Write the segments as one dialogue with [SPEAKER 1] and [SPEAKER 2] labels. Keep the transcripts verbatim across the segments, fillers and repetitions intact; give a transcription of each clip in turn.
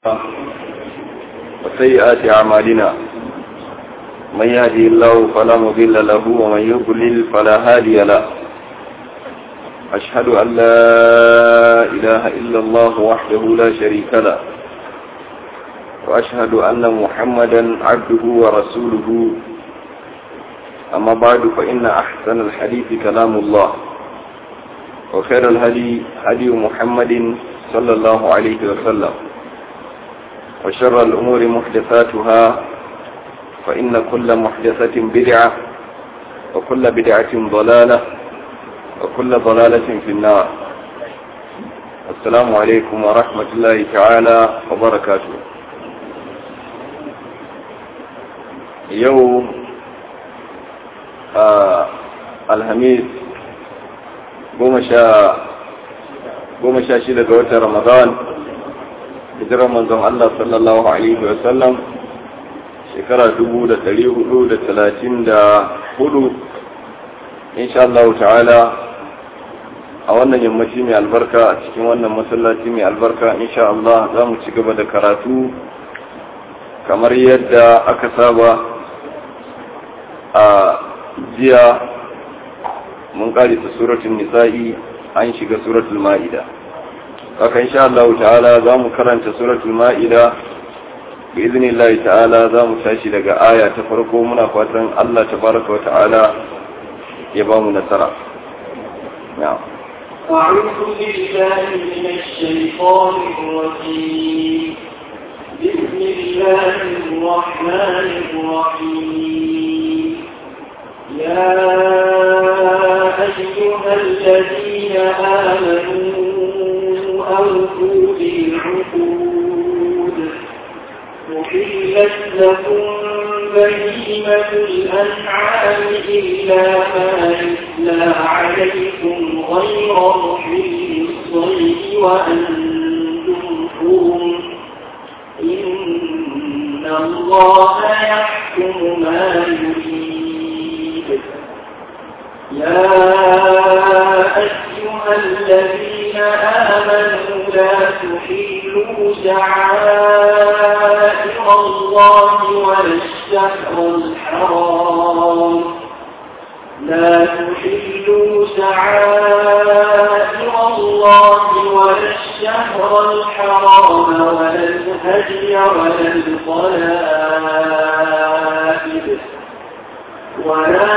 [SPEAKER 1] وسيئات أعمالنا من يهدي الله فلا مضل له ومن يضلل فلا هادي له. أشهد أن لا إله إلا الله وحده لا شريك له، وأشهد أن محمدا عبده ورسوله. أما بعد، فإن أحسن الحديث كلام الله، وخير الهدي هدي محمد صلى الله عليه وسلم، وشر الأمور محدثاتها، فإن كل محدثة بدعة، وكل بدعة ضلالة، وكل ضلالة في النار. السلام عليكم ورحمة الله تعالى وبركاته. يوم آه الخميس goma sha shida ga watan Ramadan, hijirar manzon Allah sallallahu alaihi wa sallam shekara dubu da dari hudu da talatin da hudu. Insha Allah ta'ala a wannan yammaci mai albarka, a cikin wannan masallaci mai albarka, insha Allah za mu ci gaba da karatu kamar yadda aka saba. A jiya mun karisa suratul nisa'i, an shiga suratul ma'ida. haka insha Allah ta'ala za mu karanta suratul ma'ida bi iznillahi ta'ala. za mu tashi daga aya ta farko. muna fatan Allah tabaraka wa ta'ala ya ba mu nasara. na'am.
[SPEAKER 2] a'udhu billahi minash shaitanir rajim. bismillahir rahmanir rahim. ya ayyuhal ladina amanu أوفوا بالعقود. أحلت لكم بهيمة الأنعام إلا ما يتلى عليكم غير محل الصيد وأنتم حرم. إن الله يحكم ما يريد. يا أيها الذين آمنوا لا تحلوا شعائر الله ولا الشهر الحرام لا تحلوا شعائر الله ولا الشهر الحرام ولا الهدي ولا القلائد ولا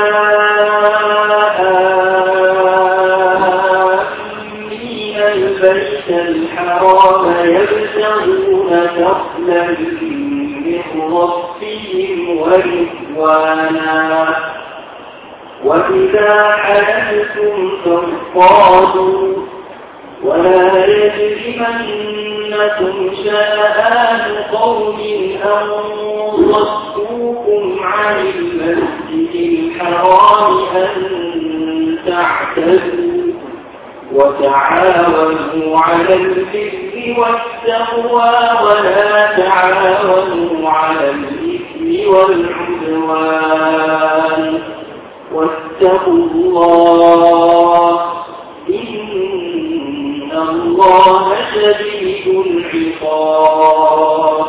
[SPEAKER 2] البيت الحرام يبتغون فضلا من ربهم ورضوانا. وإذا حللتم فاصطادوا ولا يجرمنكم شنآن قوم أن صدوكم عن المسجد الحرام أن تعتدوا. وتعاونوا على البر والتقوى ولا تعاونوا على الإثم والعدوان. واتقوا الله إن الله شديد العقاب.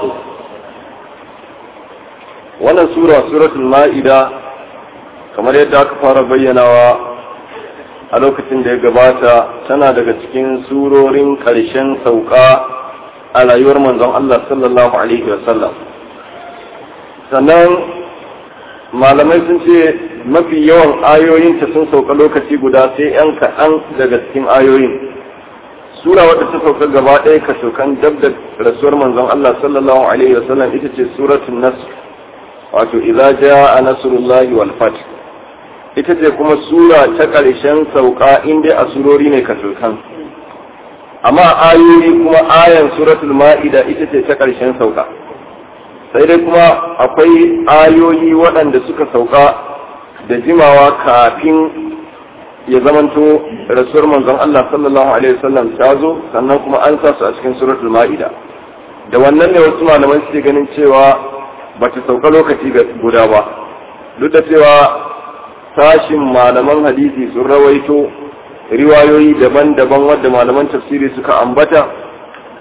[SPEAKER 1] wannan sura suratul ma'ida, kamar yadda aka fara bayyanawa a lokacin da ya gabata, tana daga cikin surorin ƙarshen sauka a rayuwar manzon Allah sallallahu alaihi wasallam. Sannan malamai sun ce mafi yawan ayoyinta sun sauka lokaci guda, sai yan kaɗan daga cikin ayoyin. Sura wadda ta sauka gaba ɗaya ka saukan dab da rasuwar manzon Allah sallallahu alaihi wasallam ita ce suratul nasr, wato idza jaa nasrullahi wal fath. ita ce kuma sura ta ƙarshen sauka inda a surori ne kasulkan. amma ayoyi kuma ayan suratul ma'ida ita ce ta ƙarshen sauka. sai dai kuma akwai ayoyi waɗanda suka sauka da jimawa kafin ya zamanto rasuwar manzon Allah sallallahu alaihi wasallam ta zo, sannan kuma an sa su a cikin suratul ma'ida. da wannan ne wasu malaman suke ganin cewa ba ta sauka lokaci guda ba, duk da cewa sashin malaman hadisi sun rawaito riwayoyi daban-daban wadda malaman tafsiri suka ambata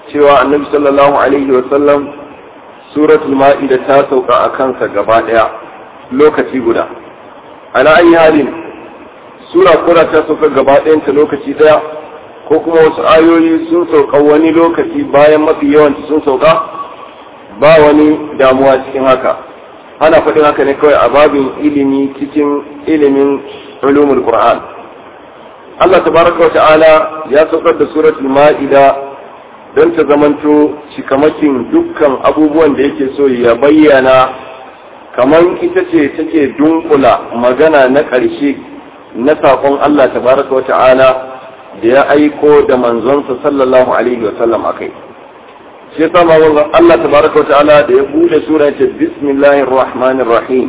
[SPEAKER 1] cewa annabi sallallahu alaihi wa sallam suratul ma'ida ta sauka a kansa gaba daya lokaci guda. Ala ayi halin sura kura ta sauka gaba ɗayanta lokaci daya ko kuma wasu ayoyi sun sauka wani lokaci bayan mafi yawanci sun sauka, ba wani damuwa cikin haka. Ana faɗin haka ne kawai a babin ilimi cikin ilimin ulumul Qur'an. Allah tabaraka wa ta'ala ya saukar da suratul ma'ida don ta zamanto cikamakin dukkan abubuwan da yake so ya bayyana, kamar ita ce take dunkula magana na ƙarshe na saƙon Allah tabaraka wa ta'ala da ya aiko da manzonsa sallallahu alaihi wa sallam akai. Shi yasa ma wannan Allah tabaraka wa ta'ala da ya bude sura ta bismillahir rahmanir rahim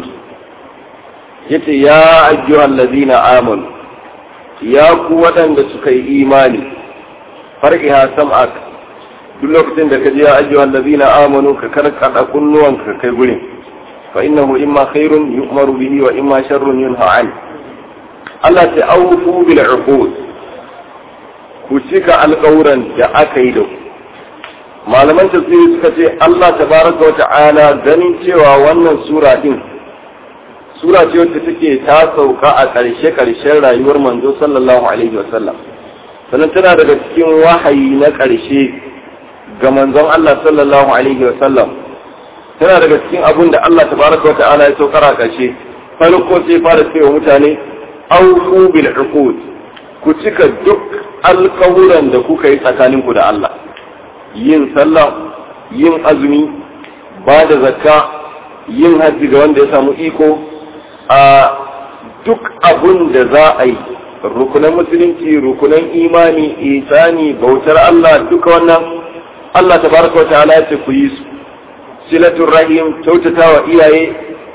[SPEAKER 1] yace ya ayyuhal ladina amanu, ya ku waɗanda suka yi imani, far'iha sam'ak, duk lokacin da ka ji ya ayyuhal ladina amanu ka karkada kunnuwanka kai gurin, fa innahu imma khairun yu'maru bihi wa imma sharrun yunha an. Allah ta awfu bil uqud, ku cika alƙawuran da aka yi da ku. Malaman tafsiri suka ce Allah tabaraka wa ta'ala ganin cewa wannan sura din sura ce wacce take ta sauka a ƙarshe ƙarshen rayuwar manzo sallallahu alaihi wa sallam, sannan tana daga cikin wahayi na ƙarshe ga manzon Allah sallallahu alaihi wa sallam, tana daga cikin abun da Allah tabaraka wa ta'ala ya saukar a ƙarshe. Farko sai fara cewa mutane awfu bil uqud, ku cika duk alƙawuran da kuka yi tsakaninku da Allah, yin sallah, yin azumi, ba da zakka, yin hajji ga wanda ya samu iko, a duk abun da za a yi, rukunan musulunci, rukunan imani, isani, bautar Allah, duka wannan Allah tabaraka wa ta'ala ya ce ku yi su. Silatul rahim, kyautatawa iyaye,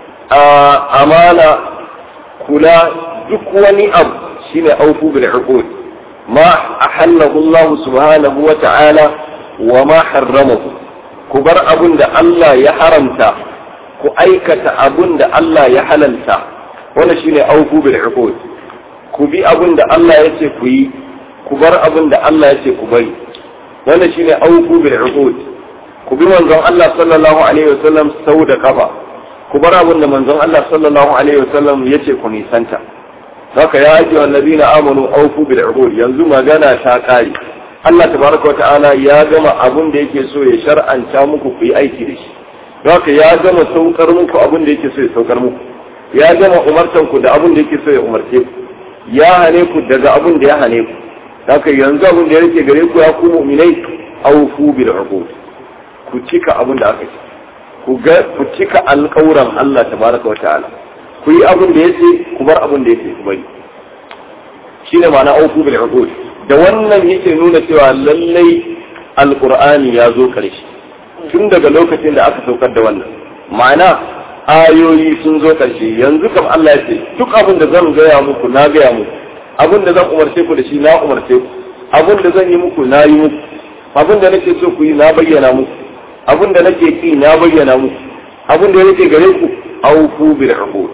[SPEAKER 1] a amana, kula, duk wani abu shine aufu bil uqud, ma ahallahu Allah subhanahu wa ta'ala wa ma harramahu. Ku bar abun da Allah ya haramta, ku aikata abun da Allah ya halalta, wannan shine aufu bil uqud. Ku bi abun da Allah ya ce ku yi, ku bar abun da Allah ya ce ku bari, wannan shine aufu bil uqud. Ku bi manzon Allah sallallahu alaihi wasallam sau da kafa, ku bar abun da manzon Allah sallallahu alaihi wasallam ya ce ku nisanta. Haka ya ajiye annabina amanu aufu bil uqud. Yanzu magana ta kare, Allah tabaraka wa ta'ala ya gama abun da yake so ya shar'anta muku ku yi aiki da shi. Haka ya gama saukar muku abun da yake so ya saukar muku, ya gama umartan ku da abun da yake so ya umarce ku, ya hane ku daga abun da ya hane ku. Haka yanzu abun da yake gare ku ya ku mu'minai, aufu bil uqud, ku cika abun da aka ce, ku ga ku cika alƙawuran Allah tabaraka wa ta'ala, ku yi abun da yake, ku bar abun da yake ku bari. Shine ma'ana aufu bil uqud. Da wannan yake nuna cewa lallai alqur'ani ya zo karshe tun daga lokacin da aka saukar da wannan, ma'ana ayoyi sun zo karshe. Yanzu kam Allah ya ce duk abin da zan gaya muku na gaya muku, abin da zan umarce ku da shi na umarce ku, abin da zan yi muku na yi muku, abin da nake so ku yi na bayyana muku, abin da nake ki na bayyana muku, abin da nake gare ku aufu bil uqud,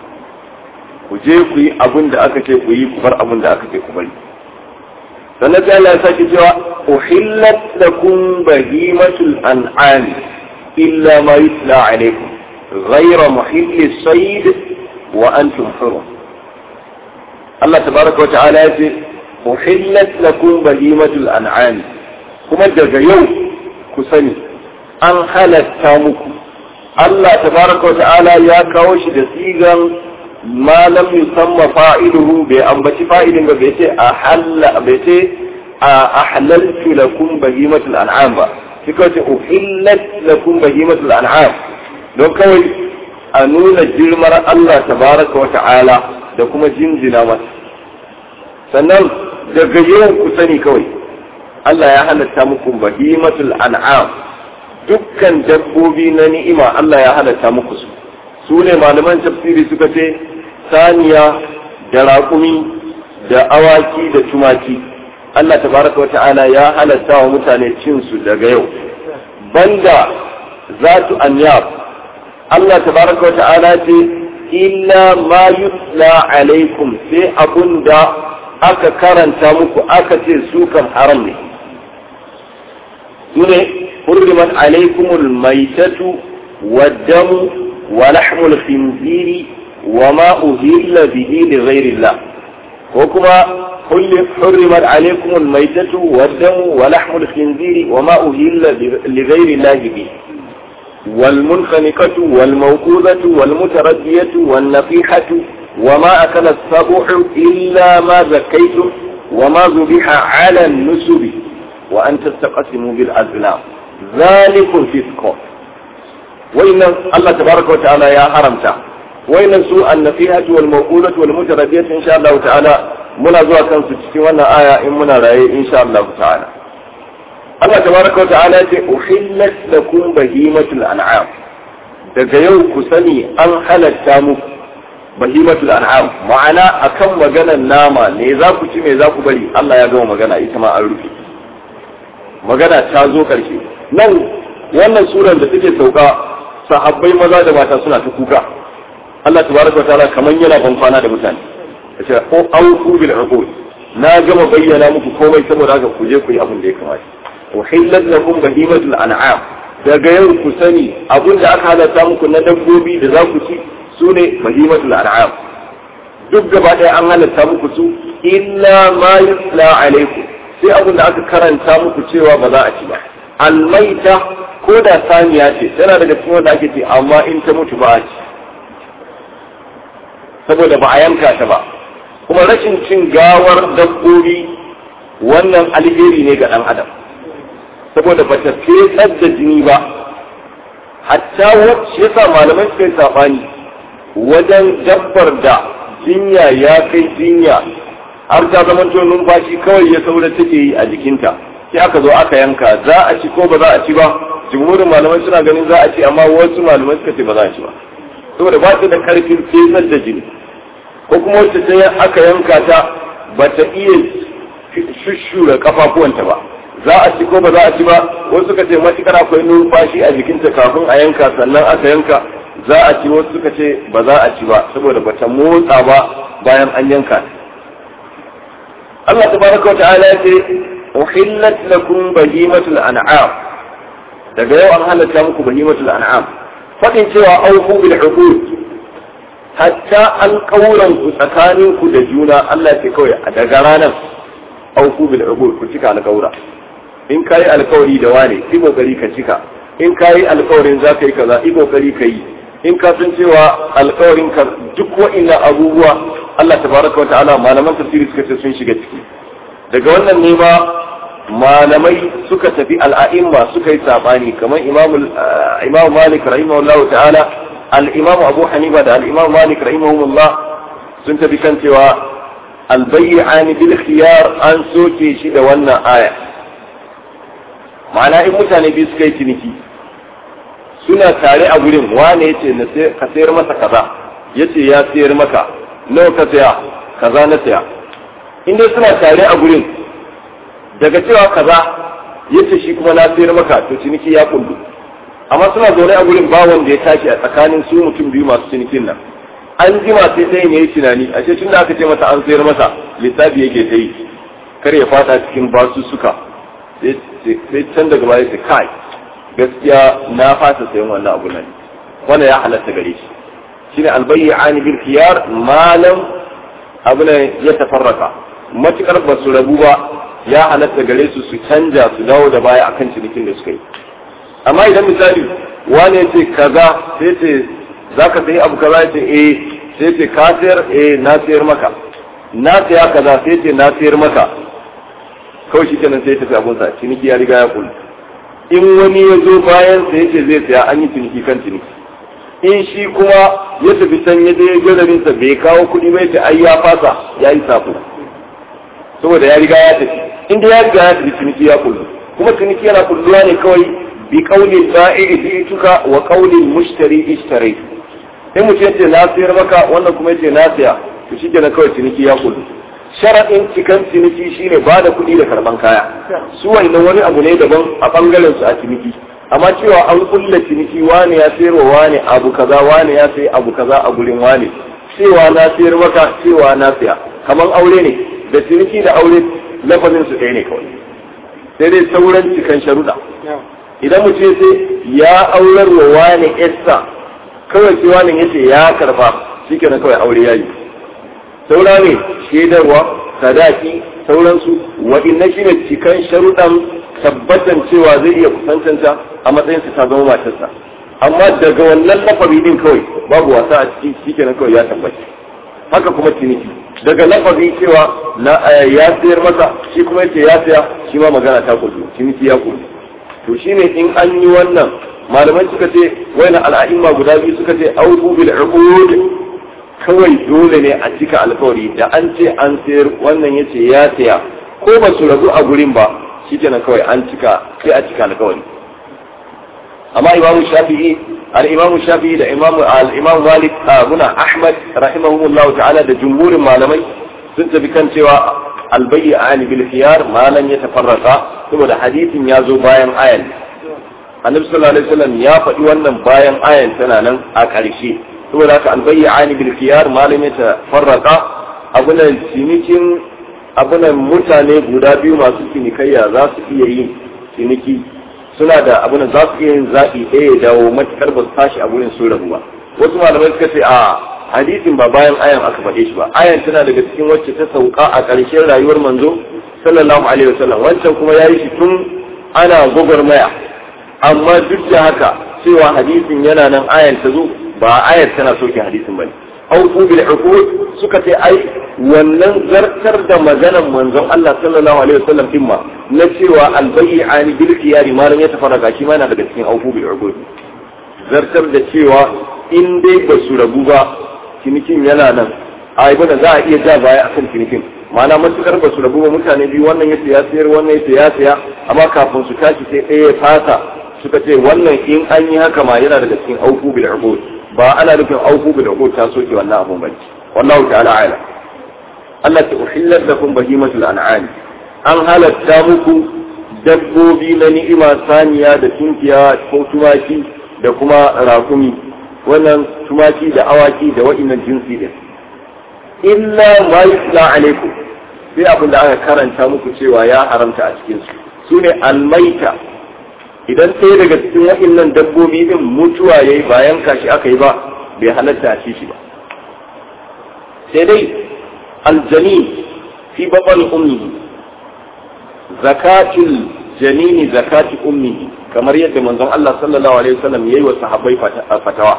[SPEAKER 1] ku je ku yi abin da aka ce ku yi, ku bar abin da aka ce ku bari. sannan sai Allah ya sake cewa uhillat lakum bahimatul an'am illa ma yutla alaykum ghayra muhilli sayd wa antum hurum. Allah tabaraka wa ta'ala ya ce uhillat lakum bahimatul an'am, kuma daga yau ku sani an halatta muku. Allah tabaraka wa ta'ala ya kawo shi da sigan ma lam yusamma fa'iluhu, bai ambaci fa'ilin ba, bai ce ahalla, bai ce ahlaltu lakum bahimatul an'am ba, shi kawai ce uhillat lakum bahimatul an'am, don kawai a nuna girmar Allah tabaraka wa ta'ala da kuma jinjina masa. Sannan daga yau ku sani kawai Allah ya halatta muku bahimatul an'am, dukkan dabbobi na ni'ima Allah ya halatta muku su. Su ne malaman tafsiri suka ce saniya da raƙumi da awaki da tumaki Allah tabaraka wa ta'ala ya halatta wa mutane cin su daga yau. Banda zatu anyab Allah tabaraka wa ta'ala ce illa ma yutla alaikum, sai abunda aka karanta muku aka ce su kan haram ne. sune hurrimat alaykumul maytatu wad-damu wa lahmul khinziri wa ma uhilla bihi li ghayri Allah ko kuma hurrimat alaykumul maytatu wad-damu wa lahmul khinziri wa ma uhilla li ghayri Allah bihi والمنخنقة والموقوذة والمتردية والنفيحة وما أكل السبع إلا ما زكيتم وما ذبح على النسب وأن تستقسموا بالأزلام ذلك فسق وإن الله تبارك وتعالى يا حرمتا وإن سوء النفيحة والموقوذة والمتردية إن شاء الله تعالى منا زوا كان ستشتوانا آية إن منا رأي إن شاء الله تعالى Allah tabaraka wa ta'ala ce uhillat lakum bahimatul an'am daga yau ku sani an halatta muku bahimatul an'am ma'ana akan maganar nama ne za ku ci me za ku bari Allah ya gama magana ita ma an rufe magana ta zo karshe nan wannan surar da take sauka sahabbai maza da mata suna ta kuka Allah tabaraka wa ta'ala kaman yana ban kwana da mutane yace ko auku bil uqud na gama bayyana muku komai saboda haka ku je ku yi abin da ya kamata uhillat lakum bahimatul an'am daga yau ku sani abin da aka halatta muku na dabbobi da za ku ci sune bahimatul an'am duk gaba ɗaya an halatta muku su illa ma yusla alaikum sai abin da aka karanta muku cewa ba za a ci ba almaita ko da saniya ce tana daga cikin wanda ake ce amma in ta mutu ba a ci saboda ba a yanka ta ba kuma rashin cin gawar dabbobi wannan alheri ne ga ɗan adam saboda ba ta fesar da jini ba hatta wacce yasa malamai suka yi sabani wajen dabbar da jinya ya kai jinya har ta zama to numfashi kawai ya saura take yi a jikinta sai aka zo aka yanka za a ci ko ba za a ci ba jumhurin malamai suna ganin za a ci amma wasu malamai suka ce ba za a ci ba saboda ba ta da karfin fesar da jini ko kuma wacce ta aka yanka ta ba ta iya shushura kafafuwanta ba za a ci ko ba za a ci ba wasu suka ce matukar akwai numfashi a jikinta kafin a yanka sannan aka yanka za a ci wasu suka ce ba za a ci ba saboda ba ta motsa ba bayan an yanka Allah tabaraka wa ta'ala ya ce uhillat lakum bahimatul an'am daga yau an halatta muku bahimatul an'am fadin cewa aufu bil uqud hatta alqawlan ku tsakanin ku da juna Allah ya ce kawai daga ranar aufu bil uqud ku cika alqawla in ka yi alkawari da wane yi kokari ka cika in ka yi alkawarin za ka yi kaza yi kokari ka yi in ka san cewa alkawarin ka duk wa'annan abubuwa Allah tabaraka wa ta'ala malaman tafsiri suka ce sun shiga ciki daga wannan ne ma malamai suka tafi al'a'imma suka yi sabani kamar imamu imamu Malik rahimahullahu ta'ala al-imamu Abu Hanifa da al-imamu Malik rahimahullah sun tafi kan cewa al-bay'an bil khiyar an soke shi da wannan aya ma'ana in mutane biyu suka yi ciniki suna tare a gurin wane ya ce ka sayar masa kaza ya ce ya sayar maka nawa ka saya kaza na saya in dai suna tare a gurin daga cewa kaza ya ce shi kuma na sayar maka to ciniki ya kullu amma suna zaune a gurin ba wanda ya tashi a tsakanin su mutum biyu masu cinikin nan an jima sai ɗayan ya yi tunani a ce tun da aka ce masa an sayar masa lissafi yake ta yi kar ya fada cikin basussuka sai can daga baya sai kai gaskiya na fasa sayan wannan abu nan wannan ya halatta gare shi shine albayyani bil khiyar malam abu ne ya tafarraka matukar ba su rabu ba ya halatta gare su su canja su dawo da baya akan cinikin da suka yi amma idan misali wani ya ce kaza sai ce zaka sayi abu kaza ya ce eh sai ce ka sayar eh na sayar maka na saya kaza sai ce na sayar maka kawai shi kenan sai ya tafi abunsa ciniki ya riga ya kullu in wani ya zo bayan sa yace zai saya an yi ciniki kan ciniki in shi kuma ya tafi can ya je gararin sa bai kawo kuɗi bai ta ai ya fasa ya yi safo saboda ya riga ya tafi inda ya riga ya tafi ciniki ya kullu kuma ciniki yana kulluwa ne kawai bi qauli ba'i bi'tuka wa qauli mushtari ishtarai sai mutum yace na sayar maka wannan kuma yace na saya to shi kenan kawai ciniki ya kullu sharaɗin cikan ciniki shine ba da kuɗi da karɓan kaya su wannan wani abu ne daban a ɓangaren su a ciniki amma cewa an kulla ciniki wani ya sayar wa wani abu kaza wani ya sayi abu kaza a gurin wani cewa na sayar maka cewa na saya kamar aure ne da ciniki da aure lafazin su ɗaya ne kawai sai dai sauran cikan sharuɗa idan mutum ya ce ya aurar wa wani esta kawai sai wani ya ce ya karba shi kenan kawai aure ya yi. saura ne shaidarwa sadaki sauransu waɗannan shi ne cikan sharuɗan tabbatan cewa zai iya kusantanta a matsayinsa ta zama matarsa. amma daga wannan lafazi din kawai babu wasa a ciki shi kenan kawai ya tabbata. haka kuma ciniki daga lafazi cewa na ya sayar masa shi kuma yace ya saya shi ma magana ta kudu ciniki ya kudu. to shine in an yi wannan malaman suka ce wayna al'a'imma guda biyu suka ce aufu bil uqud kawai dole ne a cika alkawari da an ce an sayar wannan yace ya saya ko ba su rabu a gurin ba shikenan kawai an cika sai a cika alkawari. amma imamu shafi'i al-imamu shafi'i da imamu al-imamu malik abuna ahmad rahimahumullah ta'ala da jumhurin malamai sun tafi kan cewa al-bay'an bil khiyar ma lan yatafarraqa saboda hadisin ya zo bayan ayan. annabi sallallahu alaihi wasallam ya faɗi wannan bayan ayan tana nan a ƙarshe saboda haka al-bay'an bil khiyar ma lan yatafarraqa abunan cinikin abunan mutane guda biyu masu cinikayya za su iya yin ciniki suna da abin za su iya yin zaɓi ɗaya ya dawo matuƙar ba su tashi a gurin su rabu ba. wasu malamai suka ce a hadisin ba bayan ayan aka faɗe shi ba ayan tana daga cikin wacce ta sauka a ƙarshen rayuwar manzo sallallahu alaihi wasallam wancan kuma ya yi shi tun ana gwagwarmaya amma duk da haka cewa hadisin yana nan ayan ta zo ba ayar tana soke hadisin ba ne. auku bil uqud suka ce ai wannan zartar da maganan manzon Allah sallallahu alaihi wasallam din ma na cewa albay'ani bil khiyari ma lam yatafarraqa shi ma yana daga cikin auku bil uqud zartar da cewa in dai ba su rabu ba cinikin yana nan ai bana za a iya ja baya akan cinikin ma'ana matukar ba su rabu ba mutane biyu wannan yace ya sayar wannan yace ya saya amma kafin su tashi sai ɗaya ya fasa suka ce wannan in an yi haka ma yana daga cikin auku bil uqud ba ana nufin auku bil uqud ta soke wannan abun bane wallahu ta'ala a'lam. Allah ta uhillat lakum bahimatul an'am an halatta muku dabbobi na ni'ima saniya da tunkiya ko tumaki da kuma rakumi wannan tumaki da awaki da wa'innan jinsi din illa ma yusla alaikum sai abin da aka karanta muku cewa ya haramta a cikin su sune almaita idan sai daga cikin wa'innan dabbobi din mutuwa yayi bayan kashi aka yi ba bai halatta a ci shi ba sai dai الجنين في بطن أمه زكاة الجنين زكاة أمه كما يد من الله صلى الله عليه وسلم يي وصحابي فتوى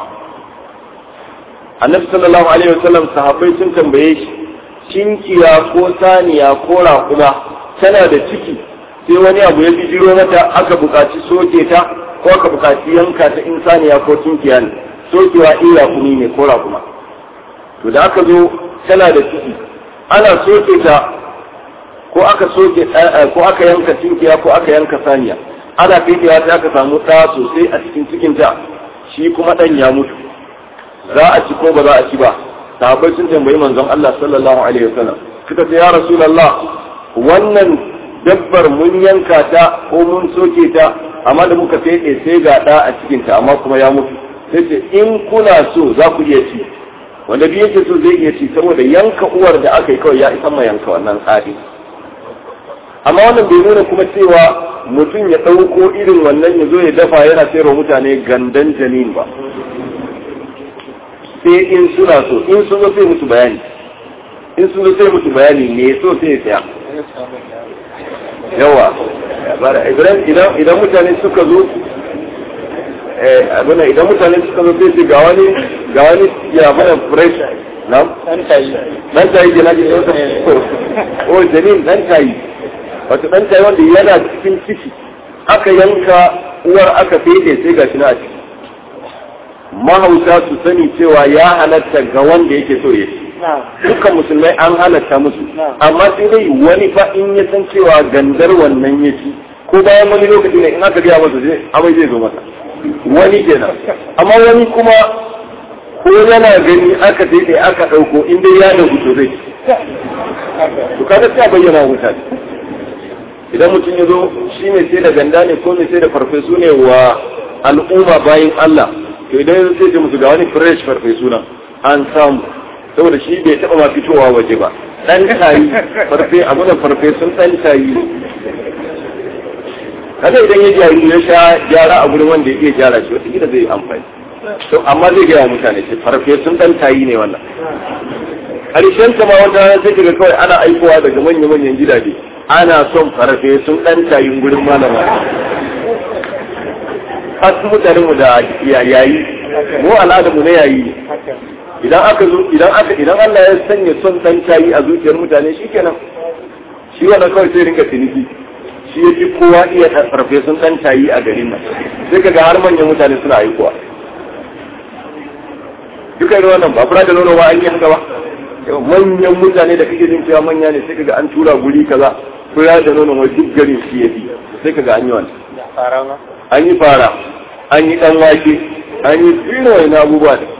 [SPEAKER 1] النبي صلى الله عليه وسلم صحابي sun tambaye shi cinkiya ko saniya ko raƙuma tana da ciki sai wani abu ya bijiro mata aka buƙaci soke ta ko aka buƙaci yanka ta in saniya ko cinkiya ne sokewa iya kuni ne ko raƙuma to da aka zo tana da ciki ana soke ta ko aka soke ko aka yanka cinkiya ko aka yanka saniya ana fitewa sai aka samu ɗa sosai a cikin cikin ta shi kuma ɗan ya mutu za a ci ko ba za a ci ba sahabbai sun tambayi manzon Allah sallallahu alaihi wasallam suka ce ya rasulullah wannan dabbar mun yanka ta ko mun soke ta amma da muka fede sai ga ɗa a cikin ta amma kuma ya mutu sai ce in kuna so za ku iya ci wanda biyu yake so zai iya ci saboda yanka uwar da aka yi kawai ya isa ma yanka wannan tsari amma wannan bai nuna kuma cewa mutum ya ɗauko irin wannan ya zo ya dafa yana sayarwa mutane gandan janin ba sai in suna so in sun zo sai musu bayani in sun zo sai musu bayani ne so sai ya saya yawa idan mutane suka zo abin idan mutane suka zo sai su ga wani ga wani ya bada fresh na dan tayi dan tayi da naji da o janin dan tayi wato dan tayi wanda yana cikin ciki aka yanka uwar aka fede sai gashi na a ciki mahauta su sani cewa ya halatta ga wanda yake so ya ci dukkan musulmai an halatta musu amma sai dai wani fa in ya san cewa gandar wannan ya ci ko bayan wani lokaci ne in aka gaya masa zai amai zai zo masa wani kenan amma wani kuma ko yana gani aka daidai aka ɗauko in dai ya da hutu zai to kaga sai bayyana mutane idan mutum ya zo shi ne sai da ganda ne ko ne sai da farfesu ne wa al'umma bayan Allah to idan ya sai musu ga wani fresh farfesu nan an samu saboda shi bai taɓa ma fitowa waje ba dan tayi farfe abunan farfesun dan tayi kada idan ya jari ya sha gyara a gurin wanda ya iya gyara shi wata gida zai yi amfani to amma zai gaya mutane ce farfesun dan tayi ne wannan karshen ta ma wata sai kaga kawai ana aikowa daga manyan manyan gidaje ana son farfesun dan tayi gurin malama asu mutanen mu da yayi mu al'adar mu ne yayi idan aka zo idan aka idan Allah ya sanya son dan tayi a zuciyar mutane shikenan shi wannan kawai sai rinka tiniki shi yake kowa iya farfesun dan tayi a garin nan sai kaga har manyan mutane suna aikowa duka irin wannan ba fura da nono ba an yi haka ba manyan mutane da kake jin cewa manya ne sai kaga an tura guri kaza fura da nono wai duk garin shi yafi sai kaga an yi wannan an yi fara an yi dan wake an yi tsino na abubuwa da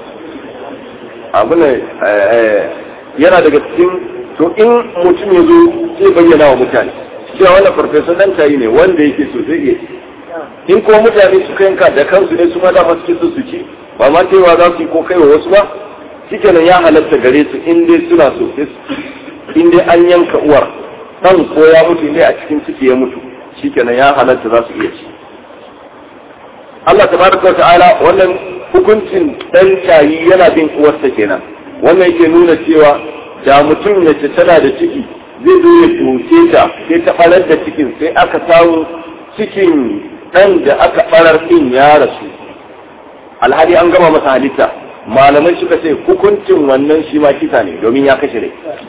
[SPEAKER 1] abu ne yana daga cikin to in mutum ya zo zai bayyana wa mutane cewa wannan farfesa dan tayi ne wanda yake so zai iya in kuma mutane suka yanka da kansu ne su ma dama suke so su ci ba ma cewa za su yi ko kai wa wasu ba shikenan ya halatta gare su in dai suna so in dai an yanka uwar dan ko ya mutu ne a cikin ciki ya mutu shikenan ya halatta za su iya ci Allah tabaraka wa ta'ala wannan hukuncin dan tayi yana bin uwarsa kenan wannan yake nuna cewa da mutum ya ce tana da ciki zai zo ya tuce ta sai ta barar da cikin sai aka samu cikin dan da aka barar din ya rasu alhali an gama masa halitta malamai suka ce hukuncin wannan shi ma kisa ne domin ya kashe rai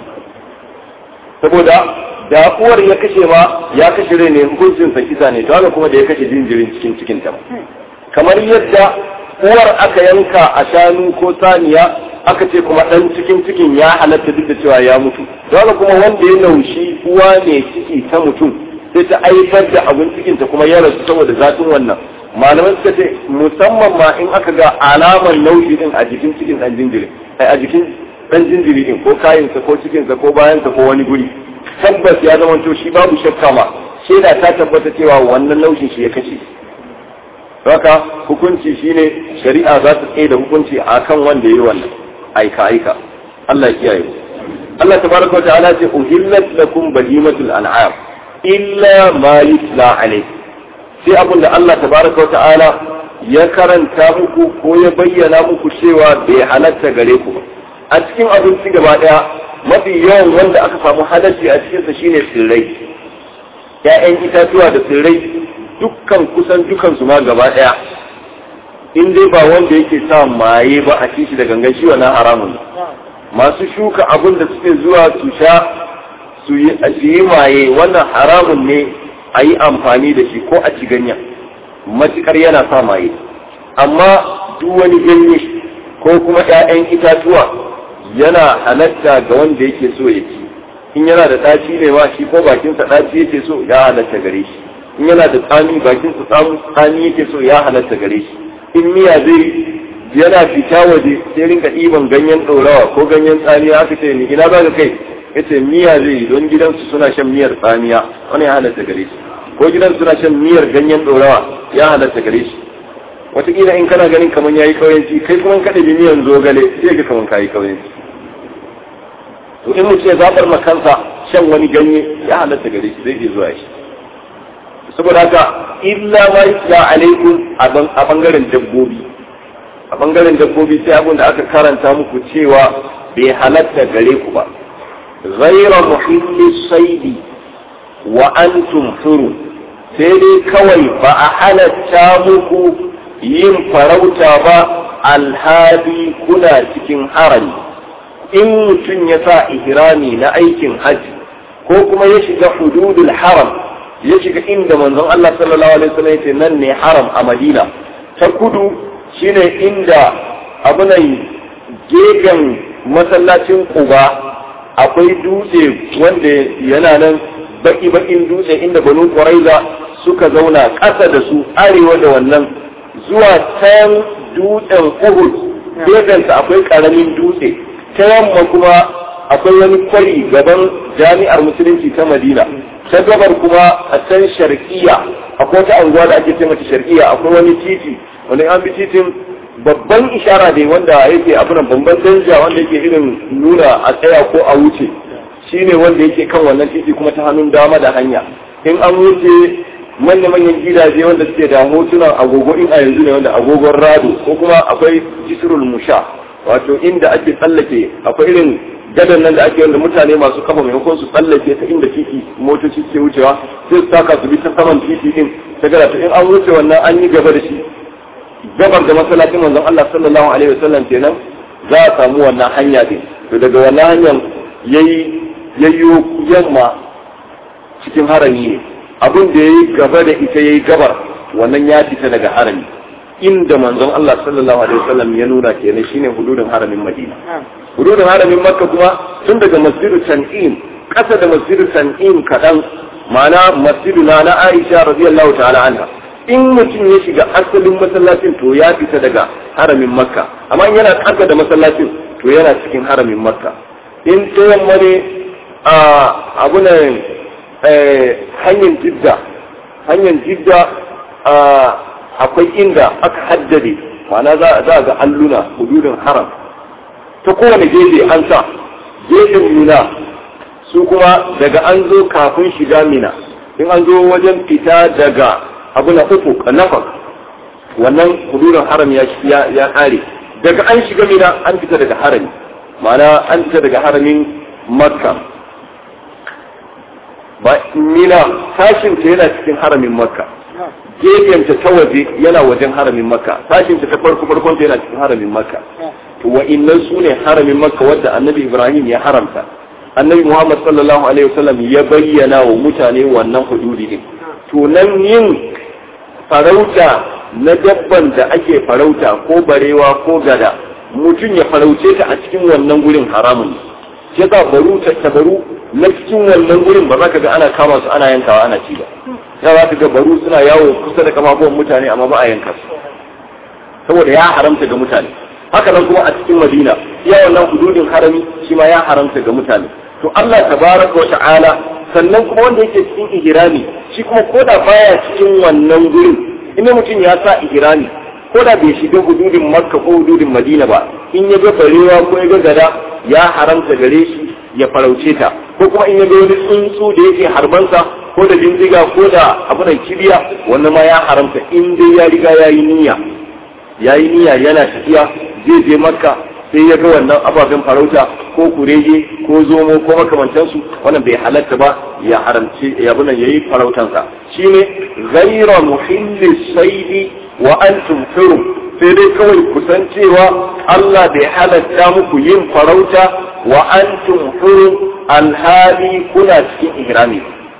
[SPEAKER 1] saboda da uwar ya kashe ma ya kashe rai ne hukuncin sa kisa ne to haka kuma da ya kashe jinjirin cikin cikin ta kamar yadda uwar aka yanka a shanu ko saniya aka ce kuma dan cikin cikin ya halatta duk da cewa ya mutu to haka kuma wanda ya naushi uwa ne ciki ta mutum sai ta aifar da abin cikin ta kuma ya rasu saboda zafin wannan malamai suka ce musamman ma in aka ga alamar naushi din a jikin cikin dan jinjiri a jikin dan jinjiri din ko kayansa ko cikinsa ko bayansa ko wani guri tabbas ya zama to shi babu shakka ma shaida ta tabbata cewa wannan naushin shi ya kashe haka hukunci shine shari'a za ta tsaye da hukunci akan wanda yayi wannan aika aika Allah ya kiyaye Allah tabaraka wa ta'ala ce uhillat lakum bahimatul an'am illa ma yutla alayhi sai abin da Allah tabaraka wa ta'ala ya karanta muku ko ya bayyana muku cewa bai halatta gare ku a cikin abinci gaba daya mafi yawan wanda aka samu halarci a cikinsa shine tsirrai ya'yan itatuwa da tsirrai dukkan kusan dukan su ma gaba daya in dai ba wanda yake sa maye ba a cikin da gangan shi wannan haramun masu shuka abin da suke zuwa su sha su yi maye wannan haramun ne a yi amfani da shi ko a ci ganyen matukar yana sa maye amma duk wani ganye ko kuma 'ya'yan itatuwa yana halatta ga wanda yake so ya ci in yana da ɗaci ne ma shi ko bakinsa ɗaci yake so ya halatta gare shi in yana da tsami bakinsa tsami yake so ya halatta gare shi in miya zai yana fita waje sai rinka ɗiban ganyen ɗorawa ko ganyen tsamiya aka ce ni ina ba ka kai yace miya zai don gidansu suna shan miyar tsamiya wani ya halatta gare shi ko gidan suna shan miyar ganyen ɗorawa ya halatta gare shi wataƙila in kana ganin kamar yayi kauyanci kai kuma ka ɗabi miyan zogale sai ga kamar kayi kauyanci to in mutum ya zaɓar ma kansa shan wani ganye ya halatta gare shi zai iya zuwa shi saboda haka illa ma ya alaikum a bangaren dabbobi a bangaren dabbobi sai abin da aka karanta muku cewa bai halatta gare ku ba ghayra muhilli saidi wa antum huru sai dai kawai ba a halatta muku yin farauta ba alhadi kuna cikin harami in mutum ya sa ihrami na aikin haji ko kuma ya shiga hududul haram ya shiga inda manzon Allah sallallahu alaihi wasallam yace nan ne haram a Madina ta kudu shine inda abunan gefen masallacin Quba akwai dutse wanda yana nan baki bakin dutse inda Banu Quraiza suka zauna ƙasa da su arewa da wannan zuwa can dutsen Uhud gefensa akwai ƙaramin dutse ta yamma kuma akwai wani kwari gaban jami'ar musulunci ta Madina ta gabar kuma a can sharqiya akwai wata anguwa da ake ce mata sharqiya akwai wani titi wanda an bi titin babban ishara ne wanda yake abunan babban danja wanda yake irin nuna a tsaya ko a wuce shine wanda yake kan wannan titi kuma ta hannun dama da hanya in an wuce manya-manyan gidaje wanda suke da hotunan agogo in a yanzu ne wanda agogon rado ko kuma akwai jisrul musha wato inda ake tsallake akwai irin gadan nan da ake wanda mutane masu kafa maimakon su tsallake ta inda titi motoci ke wucewa sai su taka su bi ta saman titi din ta gara to in an wuce wannan an yi gaba da shi gabar da masallacin manzon Allah sallallahu alaihi wasallam kenan za a samu wannan hanya din to daga wannan hanyar yayi yayyo yamma cikin harami ne abin da yayi gaba da ita yayi gabar wannan ya fita daga harami inda manzon Allah sallallahu alaihi wasallam ya nuna kenan shine hududin haramin Madina hududin haramin Makka kuma tun daga masjidu Tan'im kasa da masjidu Tan'im kadan ma'ana masjidu na Aisha radiyallahu ta'ala anha in mutum ya shiga asalin masallacin to ya fita daga haramin Makka amma yana kasa da masallacin to yana cikin haramin Makka in ta yamma ne a abunan hanyar Jidda hanyar Jidda akwai inda aka haddade ma'ana za ga alluna hududin haram ta kowane gefe an sa gefen Mina su kuma daga an zo kafin shiga Mina in an zo wajen fita daga abu na uku nafak wannan hududin haram ya ya kare daga an shiga Mina an fita daga harami ma'ana an fita daga haramin Makka ba Mina sashin ta yana cikin haramin Makka gefenta ta waje yana wajen haramin Makka sashin ta farko farkon ta yana cikin haramin Makka to wa'innan su ne haramin Makka wadda Annabi Ibrahim ya haramta Annabi Muhammad sallallahu alaihi wasallam ya bayyana wa mutane wannan hududi din to nan yin farauta na dabban da ake farauta ko barewa ko gada mutum ya farauce ta a cikin wannan gurin haramun ne sai ka baru ta tabaru na cikin wannan gurin ba za ka ga ana kama su ana yankawa ana ci ba ya za ka ga baru suna yawo kusa da kafafuwan mutane amma ba a yanka su saboda ya haramta ga mutane haka nan kuma a cikin Madina iya wannan hududin harami shi ma ya haramta ga mutane to Allah tabaraka wa ta'ala sannan kuma wanda yake cikin ihrami shi kuma koda baya cikin wannan gurin ina mutum ya sa ihrami koda bai shiga hududin Makka ko hududin Madina ba in ya ga barewa ko ya ga gada ya haramta gare shi ya farauce ta ko kuma in ya ga wani tsuntsu da yake harbansa ko da bindiga ko da abu da kibiya wannan ma ya haramta in dai ya riga yayi niyya yayi niyya yana tafiya zai je Makka sai ya ga wannan ababen farauta ko kurege ko zomo ko makamantansu wannan bai halatta ba ya haramci ya bunan yayi farautansa shine ghayra muhilli saidi wa antum hurum sai dai kawai kusancewa Allah bai halatta muku yin farauta wa antum hurum alhali kuna cikin ihrami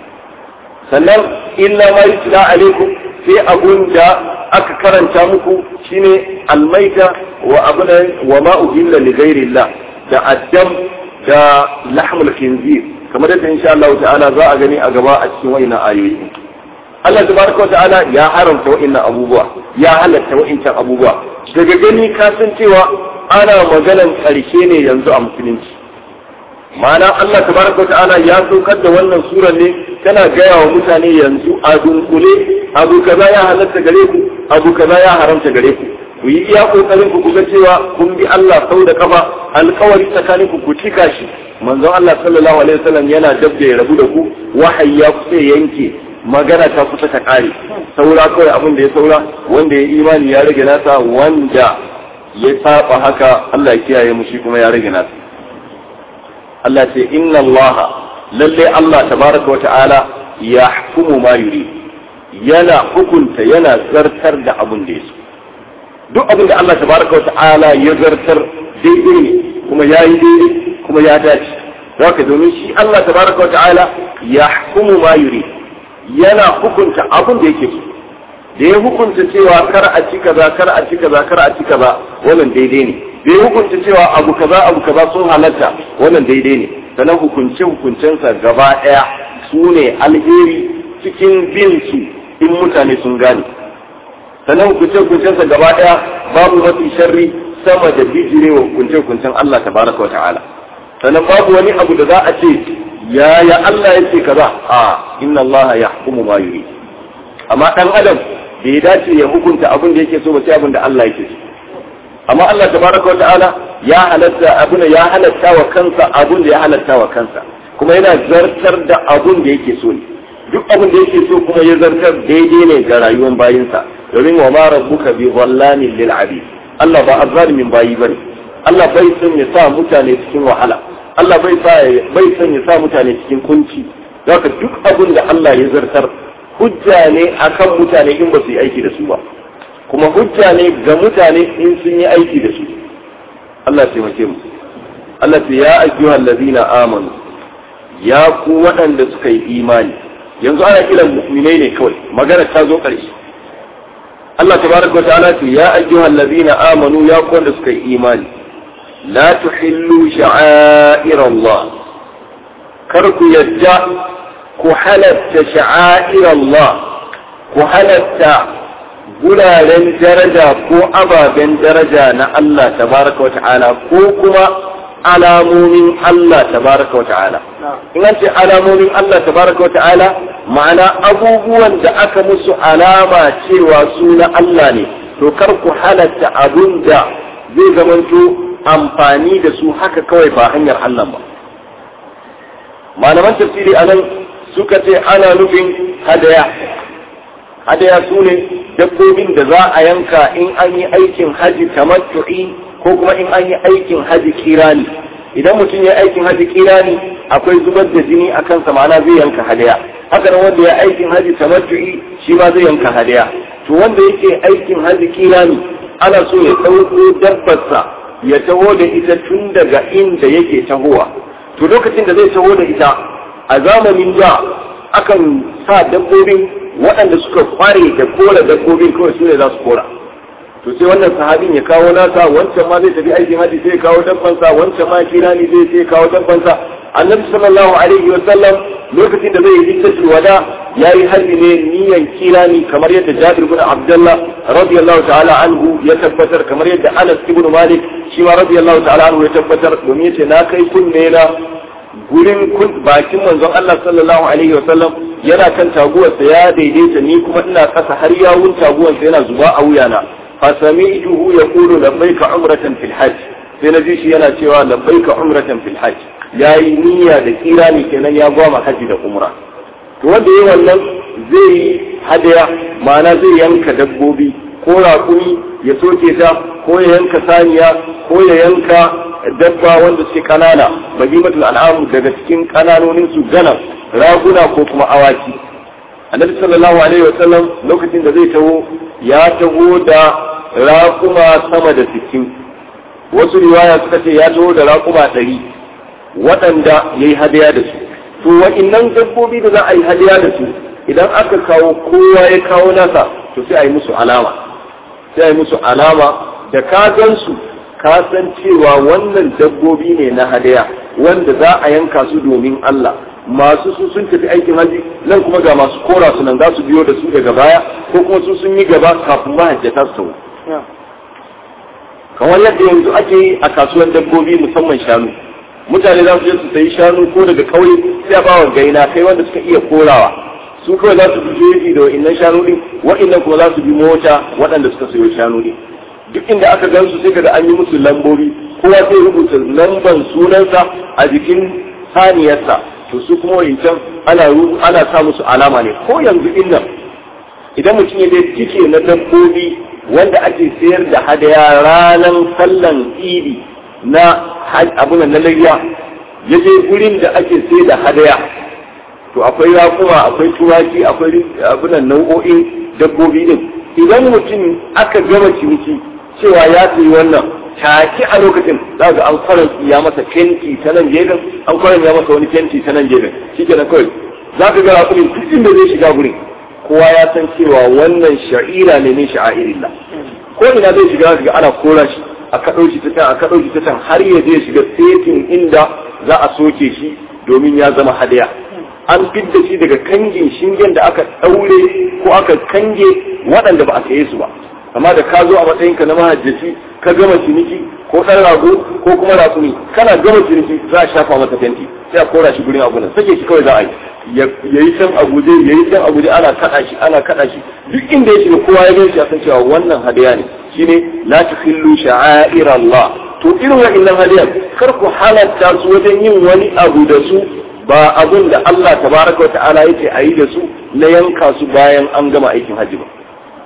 [SPEAKER 1] sannan illa ma yutla alaikum sai abun da aka karanta muku shine almaita wa abuna wa ma uhilla li ghairillah da addam da lahmul khinzir kamar yadda insha Allah ta'ala za a gani a gaba a cikin wayannan ayoyi Allah tabaraka wa ta'ala ya haramta wayannan abubuwa ya halatta wayancan abubuwa daga gani ka san cewa ana maganan karshe ne yanzu a musulunci ma'ana Allah tabaraka wa ta'ala ya saukar da wannan sura ne kana gaya wa mutane yanzu a dunkule abu kaza ya halatta gare ku abu kaza ya haramta gare ku ku yi iya kokarin ku kuga cewa kun bi Allah sau da kafa alkawari tsakanin ku ku cika shi manzon Allah sallallahu alaihi wasallam yana dabda ya rabu da ku wahayi ya kusa yanke magana ta kusa ta kare saura kawai abin da ya saura wanda ya imani ya rage nasa wanda ya saba haka Allah ya kiyaye mu shi kuma ya rage nasa Allah ce inna Allah lalle Allah tabaraka wa ta'ala ya hukumu ma yuri yana hukunta yana zartar da abin da ya so duk abin da Allah tabaraka wa ta'ala ya zartar daidai ne kuma ya yi daidai kuma ya dace haka domin shi Allah tabaraka wa ta'ala ya hukumu ma yuri yana hukunta abin da yake so da ya hukunta cewa kar a ci kaza kar a ci kaza kar a ci kaza wannan daidai ne da ya hukunta cewa abu kaza abu kaza sun halatta wannan daidai ne sannan hukunce hukuncensa gaba daya su ne alheri cikin bin su in mutane sun gane sannan hukunce hukuncensa gaba daya babu mafi sharri sama da bijirewa hukunce hukuncen Allah tabaraka wa ta'ala sannan babu wani abu da za a ce ya ya Allah yake kaza a inna Allah yahkumu ma yuri amma dan adam bai dace ya hukunta abin da yake so ba sai abin da Allah yake so amma Allah tabaraka wa ta'ala ya halatta abin da ya halatta wa kansa abin da ya halatta wa kansa kuma yana zartar da abin da yake so ne duk abin da yake so kuma ya zartar daidai ne ga rayuwar bayinsa domin wa ma rabbuka bi dhallamin lil abid Allah ba azzalimin bayi bane Allah bai son ya sa mutane cikin wahala Allah bai sa bai son ya sa mutane cikin kunci zaka duk abin da Allah ya zartar hujja ne akan mutane in ba su yi aiki da su ba kuma hujja ne ga mutane in sun yi aiki da su Allah taimake mu Allah ya ayyuhal ladina amanu ya ku waɗanda suka yi imani yanzu ana kiran mu'minai ne kawai magana ta zo ƙarshe Allah tabaraka wa ta'ala ce ya ayyuhal ladina amanu ya ku wanda suka yi imani la tuhillu sha'air Allah kar ku yadda ku halatta sha'air Allah ku halatta guraren daraja ko ababen daraja na Allah tabaraka wa ta'ala ko kuma alamomin Allah tabaraka wa ta'ala in an ce alamomin Allah tabaraka wa ta'ala ma'ana abubuwan da aka musu alama cewa su na Allah ne to kar ku halatta abun da zai zamanto amfani da su haka kawai ba hanyar Allah ba malaman tafsiri anan suka ce ana nufin hadaya hadaya su ne dabbobin da za a yanka in an yi aikin haji tamattu'i ko kuma in an yi aikin haji kirani idan mutum ya aikin haji kirani akwai zubar da jini a kansa ma'ana zai yanka hadaya haka nan wanda ya aikin haji tamattu'i shi ma zai yanka hadaya to wanda yake aikin haji kirani ana so ya ɗauko dabbarsa ya taho da ita tun daga inda yake tahowa to lokacin da zai taho da ita a zamanin da akan sa dabbobin waɗanda suka kware da kora dabbobin kawai su ne za su kora to sai wannan sahabin ya kawo nasa wancan ma zai tafi aikin haji sai ya kawo dabbansa wancan ma kirani zai sai ya kawo dabbansa annabi sallallahu alaihi wa sallam lokacin da zai yi hajjatul wada yayi haji ne niyan kirani kamar yadda Jabir ibn Abdullah radiyallahu ta'ala anhu ya tabbatar kamar yadda Anas ibn Malik shi ma radiyallahu ta'ala anhu ya tabbatar domin yace na kai kunne na gurin bakin manzon Allah sallallahu alaihi wa sallam yana kan taguwarsa ya daidaita ni kuma ina kasa har yawun taguwarsa yana zuba a wuyana فسمعته يقول لبيك عمرة في الحج sai na ji shi yana cewa labbaika umratan fil hajj yayi niyya da kirani kenan ya goma haji da umra to wanda yayi wannan zai yi hadaya ma'ana zai yanka dabbobi ko raƙumi ya soke ta ko ya yanka saniya ko ya yanka dabba wanda suke kanana bagimatul al'am daga cikin kananonin su gana raguna ko kuma awaki annabi sallallahu alaihi wasallam lokacin da zai taho ya taho da raƙuma sama da sittin wasu riwaya suka ce ya taho da raƙuma ɗari waɗanda ya yi hadaya da su to wa'innan dabbobi da za a yi hadaya da su idan aka kawo kowa ya kawo nasa to sai a yi musu alama sai a yi musu alama da ka gan su ka san cewa wannan dabbobi ne na hadaya wanda za a yanka su domin Allah masu su sun tafi aikin haji nan kuma ga masu kora su nan za su biyo da su daga baya ko kuma su sun yi gaba kafin mahajjata su kamar yadda yanzu ake yi a kasuwar dabbobi musamman shanu mutane za su je su sayi shanu ko daga kauye sai a bawa gaina kai wanda suka iya korawa su kawai za su bi jeji da wa'innan shanu din wa'innan kuma za su bi mota waɗanda suka sayo shanu din duk inda aka gan su sai kaga an yi musu lambobi kowa sai rubuta lamban sunansa a jikin saniyarsa to su kuma wancan ana ana sa musu alama ne ko yanzu din nan idan mutum ya dai cike na dabbobi wanda ake sayar da hadaya ranar sallan idi na abunan na layya ya je gurin da ake sayar da hadaya to akwai rakuma akwai turaki akwai abunan nau'o'in dabbobi din idan mutum aka gama ciniki cewa ya sayi wannan take a lokacin za ga an kwaran ya masa fenti ta nan gefen an kwaran ya masa wani fenti ta nan gefen shi ke nan kawai za ka ga rakumin duk inda zai shiga gurin kowa ya san cewa wannan sha'ira ne min sha'airillah ko ina zai shiga ga ana kora shi a kaɗo shi ta can a kaɗo shi ta can har ya je shiga setin inda za a soke shi domin ya zama hadaya an fidda shi daga kangin shingen da aka ɗaure ko aka kange waɗanda ba a saye su ba amma da ka zo a matsayinka na mahajjaci ka gama ciniki ko ɗan rago ko kuma ratsuni kana gama ciniki za a shafa masa fenti sai a kora shi gurin abu nan sake shi kawai za a yi ya yi can a guje ya yi can a guje ana kaɗa shi ana kaɗa shi duk inda ya shiga kowa ya gan shi a san cewa wannan hadaya ne shine la tuhillu sha'air Allah to irin wa'annan hadiyan kar ku halatta su wajen yin wani abu da su ba abun da Allah tabaraka wa ta'ala yake ayi da su na yanka su bayan an gama aikin hajji ba.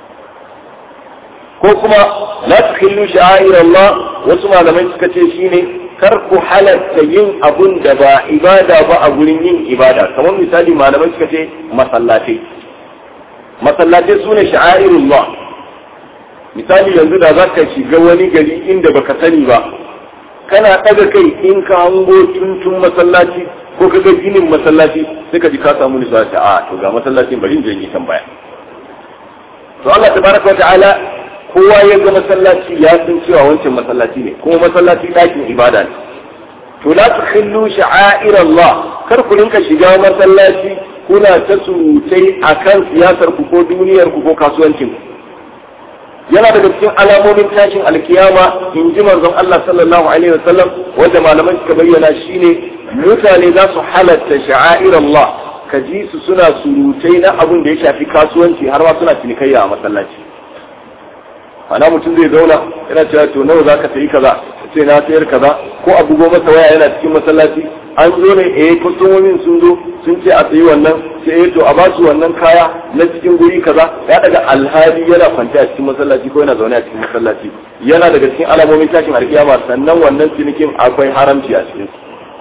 [SPEAKER 1] Ko kuma la tukhillu sha'air Allah, wasu malamai suka ce shine kar ku halatta yin abun da ba ibada ba a gurin yin ibada. Kamar misali malamai suka ce masallatai masallatai sune sha'airullah. Misali yanzu da za ka shiga wani gari inda baka sani ba, kana ɗaga kai in ka hango tuntun masallaci ko ka ga ginin masallaci sai ka ji ka samu nisa ta a to ga masallacin bari in je yi tambaya. To Allah tabaraka wa ta'ala kowa ya ga masallaci ya san cewa wancan masallaci ne, kuma masallaci ɗakin ibada ne. To la tukhillu sha'air Allah, kar ku rinka shiga masallaci kuna ta surutai akan siyasar ku ko duniyar ku ko kasuwancin ku. Yana daga cikin alamomin tashin alkiyama in ji manzon Allah sallallahu alaihi wasallam wanda malaman suka bayyana shine mutane za su halatta sha'air Allah, ka ji su suna surutai na abun da ya shafi kasuwanci har ma suna cinikayya a masallaci. Ana mutum zai zauna yana cewa to nawa zaka sayi kaza, sai na sayar kaza, ko a bugo masa waya yana cikin masallaci an zo ne eh kwastomomin sun zo sun ce a sayi wannan, sai eh to a ba su wannan kaya na cikin guri kaza, ya daga alhali yana kwanta a cikin masallaci ko yana zaune a cikin masallaci. Yana daga cikin alamomin tashin alkiyama, sannan wannan cinikin akwai haramci a cikin.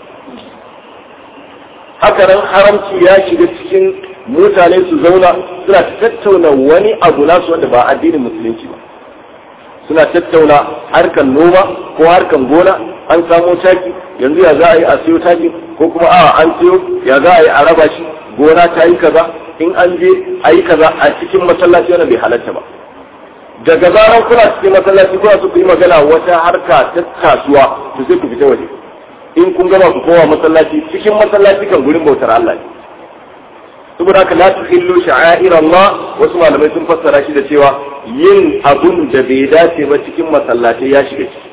[SPEAKER 1] Haka nan haramci ya shiga cikin mutane su zauna suna tattauna wani abu nasu wanda ba addinin musulunci ba. Suna tattauna harkan noma ko harkan gona, an samo taki yanzu ya za a yi a siyo taki, ko kuma a an siyo ya za a yi a raba shi, gona ta yi kaza in an je a yi kaza a cikin masallaci wanda bai halatta ba. Daga zaran kuna cikin masallaci kuna so ku yi magana wata harka ta kasuwa to sai ku fita waje. In kun gama ku kowa masallaci, cikin masallaci kan gurin bautar Allah ne. Saboda haka la tuhillu sha'air Allah, wasu malamai sun fassara shi da cewa yin abun da bai dace ba cikin masallaci ya shiga ciki.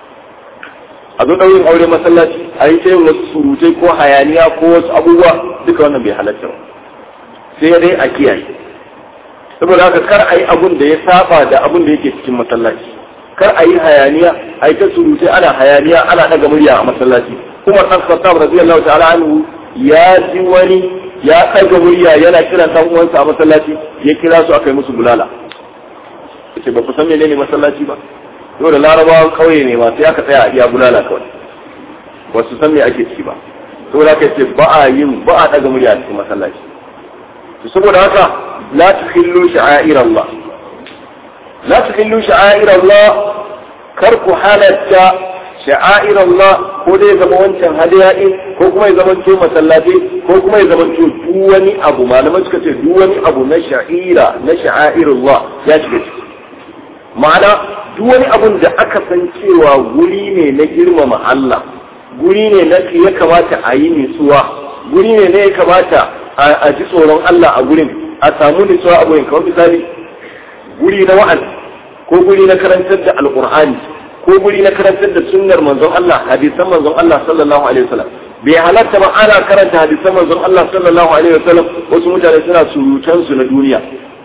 [SPEAKER 1] A zo ɗaurin aure masallaci a yi ta yin wasu surutai ko hayaniya ko wasu abubuwa, duka wannan bai halatta ba, sai dai a kiyaye. Saboda haka kar a yi abun da ya saba da abun da yake cikin masallaci, kar a yi hayaniya a yi ta surutai ana hayaniya ana ɗaga murya a masallaci. Umar ɗan Khattab radiyallahu ta'ala anhu ya ji wani ya ɗaga murya yana kiran ɗan uwansa a masallaci, ya kira su aka yi musu bulala. Yace ba ku san menene masallaci ba? Yau da larabawan kauye ne ma sai aka tsaya a iya bulala kawai, ba su san me ake ciki ba. Saboda haka yace ba a yin ba a ɗaga murya a cikin masallaci. To saboda haka la tukhillu sha'air Allah, la tukhillu sha'air Allah, kar ku halatta sha'air Allah, ko dai zama wancan hadiya din, ko kuma ya zama to masallaci, ko kuma ya zama to duk wani abu. Malamai suka ce duk wani abu na sha'ira na sha'airullah ya shiga ciki. Ma'ana duk wani abun da aka san cewa guri ne na girmama Allah, guri ne na ya kamata a yi nutsuwa, guri ne na ya kamata a ji tsoron Allah a gurin, a samu nutsuwa a gurin. Kamar misali guri na wa'azi, ko guri na karantar da alqur'ani, ko guri na karantar da sunnar manzon Allah, hadisan manzon Allah sallallahu alaihi wasallam. Bai halatta ba ana karanta hadisan manzon Allah sallallahu alaihi wasallam wasu mutane suna surutan su na duniya.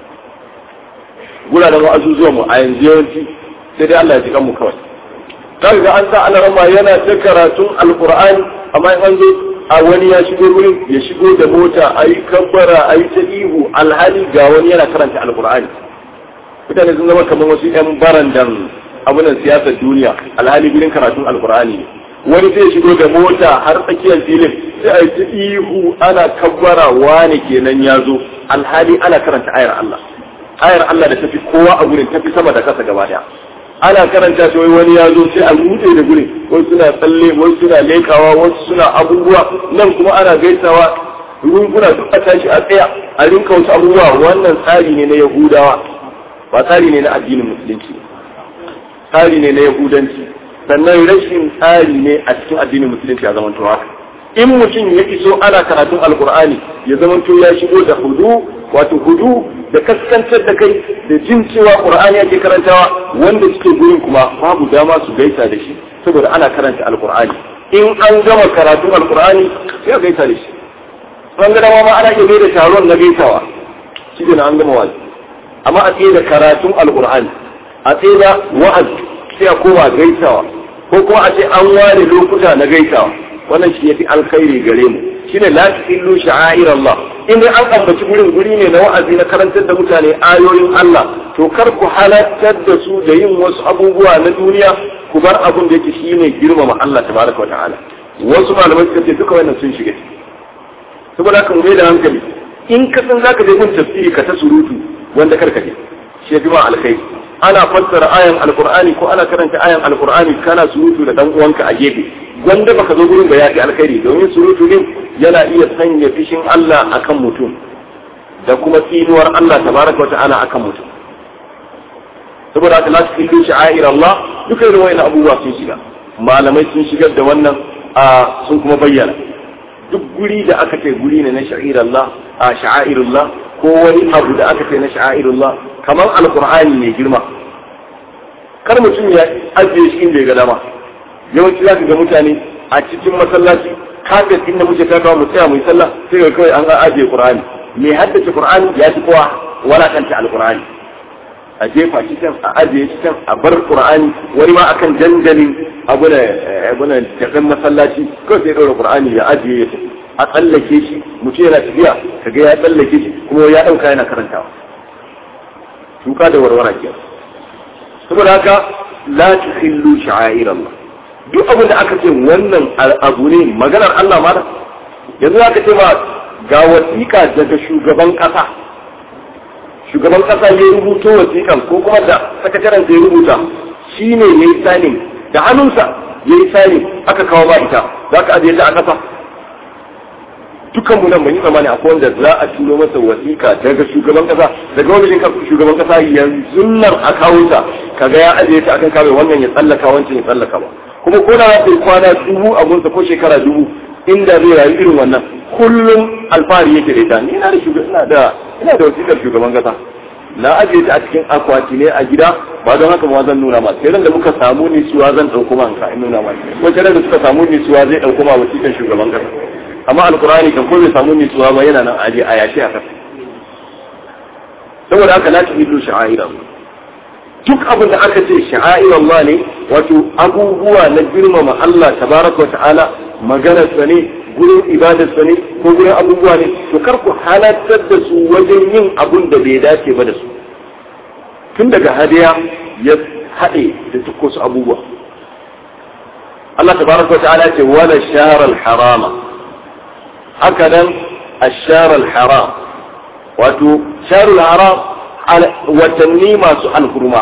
[SPEAKER 1] Gura da azuzuwa mu a yanzu yawanci sai dai Allah ya jikan mu kawai. Kaga ga an sa alarama yana ta karatun alqur'ani, amma in an zo a wani ya shigo gurin ya shigo da mota ayi kabbara ayi ta ihu, alhali ga wani yana karanta alqur'ani. Mutane sun zama kamar wasu yan barandan abunan siyasar duniya, alhali gurin karatun alkur'ani ne. Wani zai shigo da mota har tsakiyar filin sai a yi ta ihu ana kabbara wane kenan ya zo, alhali ana karanta ayar Allah. Ayar Allah da tafi kowa a gurin, tafi sama da kasa gaba daya. Ana karanta ta wai wani ya zo sai a rude da gurin, wasu suna tsalle, wasu suna lekawa, wasu suna abubuwa, nan kuma ana gaisawa, runguna duk a tashi a tsaya a rinka wasu abubuwa. Wannan tsari ne na Yahudawa, ba tsari ne na addinin musulunci. Tsari ne na Yahudanci, sannan rashin tsari ne a cikin addinin musulunci a zamanto haka. In mutum ya iso ana karatun alkur'ani ya zamanto ya shigo da hudu, wato hudu da kaskantar da kai da jin cewa qur'ani yake karantawa, wanda suke gurin kuma babu dama su gaisa da shi saboda ana karanta alkur'ani. In an gama karatun alkur'ani sai a gaisa da shi. An ga dama ma ana iya mai da taron na gaisawa, shi ne an gama wazi. Amma a tsaye da karatun alkur'ani, a tsaye da wa'azi sai a koma gaisawa, ko kuma a ce an ware lokuta na gaisawa. wannan shi yafi alkhairi gare mu shine la tuhillu sha'air Allah in dai an ambaci gurin guri ne na wa'azi na karantar da mutane ayoyin Allah to kar ku halartar da su da yin wasu abubuwa na duniya ku bar abun da yake shine girmama Allah tabaraka wa ta'ala wasu malamai suka ce duka wannan sun shiga saboda haka mu mai da hankali in ka san zaka je gun tafsiri ka ta surutu wanda karka je shi yafi ma alkhairi ana fassara ayan alqur'ani ko ana karanta ayan alqur'ani kana surutu da dan uwanka a gefe wanda baka zo gurin ba ya fi alkhairi domin surutu din yana iya sanya fishin Allah akan mutum da kuma tsinuwar Allah tabaraka wa ta'ala akan mutum saboda haka la tuqillu sha'air Allah duka irin wayannan abubuwa sun shiga malamai sun shigar da wannan a sun kuma bayyana duk guri da aka ce guri ne na sha'ir Allah a sha'airullah ko wani abu da aka ce na sha'airullah kamar alqur'ani ne girma kar mutum ya ajiye shi inda ya ga dama yawanci za ka ga mutane a cikin masallaci kafin inda muke ta kawo mu tsaya mu yi sallah sai ga kawai an ga ajiye qur'ani me haddace qur'ani ya fi kowa wala kanta alqur'ani a jefa shi can a ajiye shi can a bar qur'ani wani ma akan dandalin abu da abu da jakan masallaci kawai sai ɗora qur'ani ya ajiye ya tafi a tsallake shi mutum yana tafiya kaga ya tsallake shi kuma ya ɗauka yana karantawa tuka da warwara ke saboda haka la tuhillu sha'air Allah duk abin da aka ce wannan abu ne maganar Allah ma yanzu aka ce ba ga wasiƙa daga shugaban ƙasa shugaban ƙasa ya rubuto wasiƙan ko kuma da sakataren ya rubuta shine yayi sanin da hannunsa yayi sanin aka kawo ba ita za ka ajiye ta a ƙasa dukkan mu nan ban yi tsammani akwai wanda za a turo masa wasiƙa daga shugaban ƙasa daga wani shugaban ƙasa yanzu nan a kawo ta kaga ya ajiye ta akan kawai wannan ya tsallaka wancan ya tsallaka ba kuma ko da ya kwana dubu a gunsa ko shekara dubu inda zai rayu irin wannan kullum alfahari yake da ita ni ina da shugaban ina da ina da wasiƙar shugaban ƙasa na ajiye ta a cikin akwati ne a gida ba don haka ma zan nuna ma sai da muka samu nisuwa zan ɗauko ma in nuna ma ko sai da suka samu nisuwa zai ɗauko ma wasiƙar shugaban ƙasa amma alkurani kan ko bai samu nutsuwa ba yana nan aje a yashi a kasa saboda haka la tuhillu sha'air Allah duk abin da aka ce sha'air Allah ne wato abubuwa na girmama Allah tabaraka wa ta'ala maganar sa ne gurin ibadar sa ne ko gurin abubuwa ne to kar ku halartar da su wajen yin abun da bai dace ba da su tun daga hadiya ya haɗe da duk wasu abubuwa Allah tabaraka wa ta'ala ce wala sharal harama هكذا الشهر الحرام وتو شهر الحرام وتنمي ما سؤال الحرمة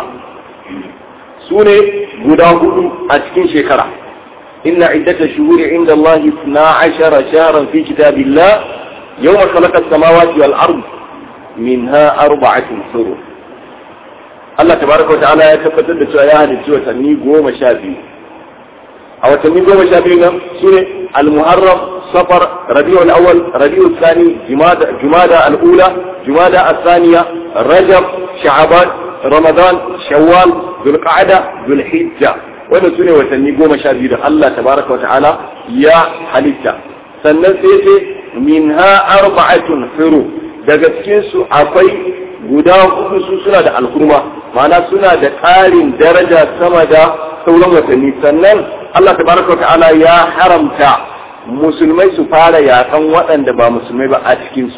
[SPEAKER 1] سوني قداه أتكين شكرا إن عدة الشهور عند الله اثنا عشر شهرا في كتاب الله يوم خلق السماوات والأرض منها أربعة حرم الله تبارك وتعالى يتفتد سؤال الجوة تنمي قوم شابي أو تنمي قوم شابي سوني المحرم صفر ربيع الأول ربيع الثاني جمادى جمادى الأولى جمادى الثانية رجب شعبان رمضان شوال ذو القعدة ذو الحجة wannan sune watanni goma sha biyu da Allah tabaraka wa ta'ala ya halitta sannan sai ce minha arba'atun huru daga cikin su akwai guda hudu su suna da alkurma ma'ana suna da ƙarin daraja sama da sauran watanni sannan Allah tabaraka wa ta'ala ya haramta musulmai su fara yakan waɗanda ba musulmai ba a cikinsu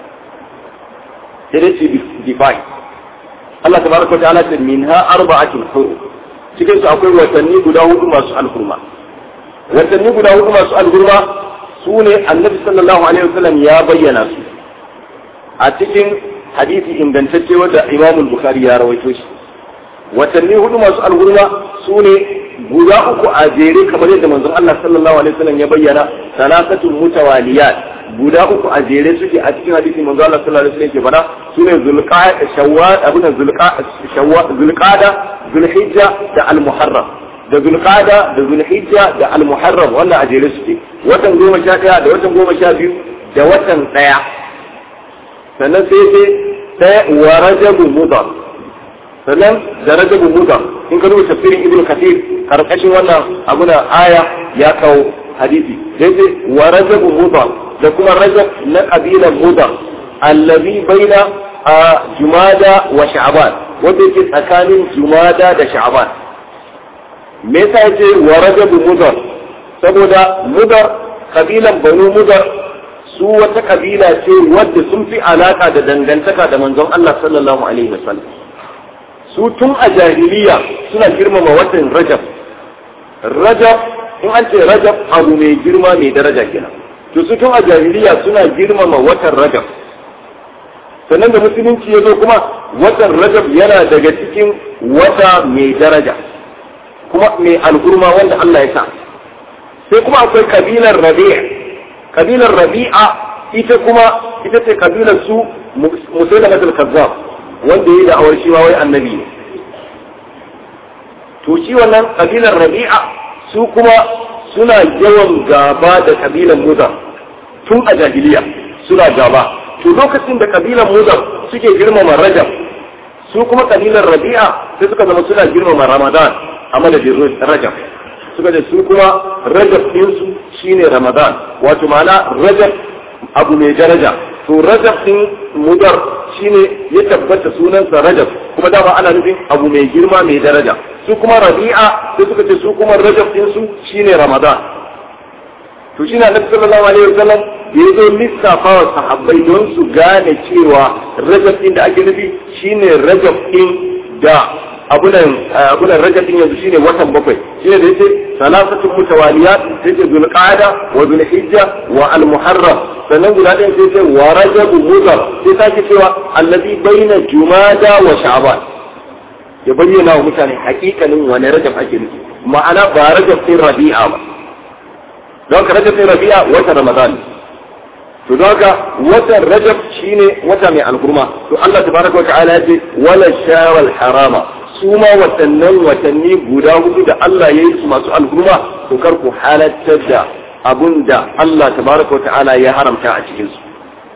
[SPEAKER 1] sai dai su define Allah tabaraka wa ta'ala ce minha arba'atul huru cikin su akwai watanni guda hudu masu alhurma watanni guda hudu masu alhurma su ne annabi sallallahu alaihi wasallam ya bayyana su a cikin hadisi ingantacce wanda Imam Bukhari ya rawaito shi watanni hudu masu alhurma su ne guda uku a jere kamar yadda manzon Allah sallallahu alaihi wasallam ya bayyana salasatul mutawaliyat guda uku a jere suke a cikin hadisi manzon Allah sallallahu alaihi wasallam ke fada sune zulqa'da shawwal abuna zulqa'da shawwal zulqa'da zulhijja da almuharram da zulqa'da da zulhijja da almuharram wannan a jere suke watan goma sha daya da watan goma sha biyu da watan daya sannan sai sai sai wa rajabul mudar sannan da rajabul mudar in ka duba tafsirin ibn kathir karkashin wannan abuna aya ya kawo hadisi daidai wa rajab mudar da kuma rajab na kabilan mudar allazi baina jumada wa sha'ban wanda yake tsakanin jumada da sha'ban me yasa yace wa rajab mudar saboda mudar kabilan banu mudar su wata kabila ce wadda sun fi alaka da dangantaka da manzon Allah sallallahu alaihi wasallam. Su tun a jahiliya suna girmama watan Rajab. Rajab in an ce Rajab abu mai girma mai daraja kenan. To su tun a jahiliya suna girmama watan Rajab. Sannan da musulunci ya zo kuma watan Rajab yana daga cikin wata mai daraja kuma mai al'umma wanda Allah ya sa. Sai kuma akwai kabilar Rabi'a. Kabilar Rabi'a ita kuma ita ce kabilar su Musailamatul Kazzab wanda yayi da awar shi ma wai annabi ne. To shi wannan kabilar Rabi'a su kuma suna yawan gaba da kabilan Mudar tun a jahiliya suna gaba. To lokacin da kabilan Mudar suke girmama Rajab su kuma kabilar Rabi'a sai suka zama suna girmama Ramadan a madadin Rajab. Suka da su kuma Rajab ɗinsu shine Ramadan, wato ma'ana Rajab abu mai daraja. To Rajab ɗin Mudar shine ya tabbata sunansa Rajab, kuma dama ana nufin abu mai girma mai daraja. Su kuma Rabi'a sai suka ce su kuma Rajab ɗinsu shine Ramadan. To shi na Annabi sallallahu alaihi wasallam da ya zo lissafa wa sahabbai don su gane cewa Rajab ɗin da ake nufi shine Rajab ɗin da abunan abunan Rajab ɗin yanzu shine watan bakwai. Shine da yace salasatu mutawaliyat sai ce Zulqa'ada wa Zulhijja wa Al-Muharram. Sannan guda ɗaya sai ce wa Rajab Mudar sai sake cewa allazi baina Jumada wa Sha'ban. Ya bayyana wa mutane hakikanin wani Rajab ake nufi. Ma'ana ba Rajab ɗin Rabi'a ba. Don ka Rajab ɗin Rabi'a watan Ramadan. To don haka watan Rajab shine wata mai alkurma. To Allah tabaraka wa ta'ala ya ce wala shawal harama. Su ma watannan watanni guda hudu da Allah ya yi su masu alkurma to kar ku halattar da abun da Allah tabaraka wa ta'ala ya haramta a cikin su.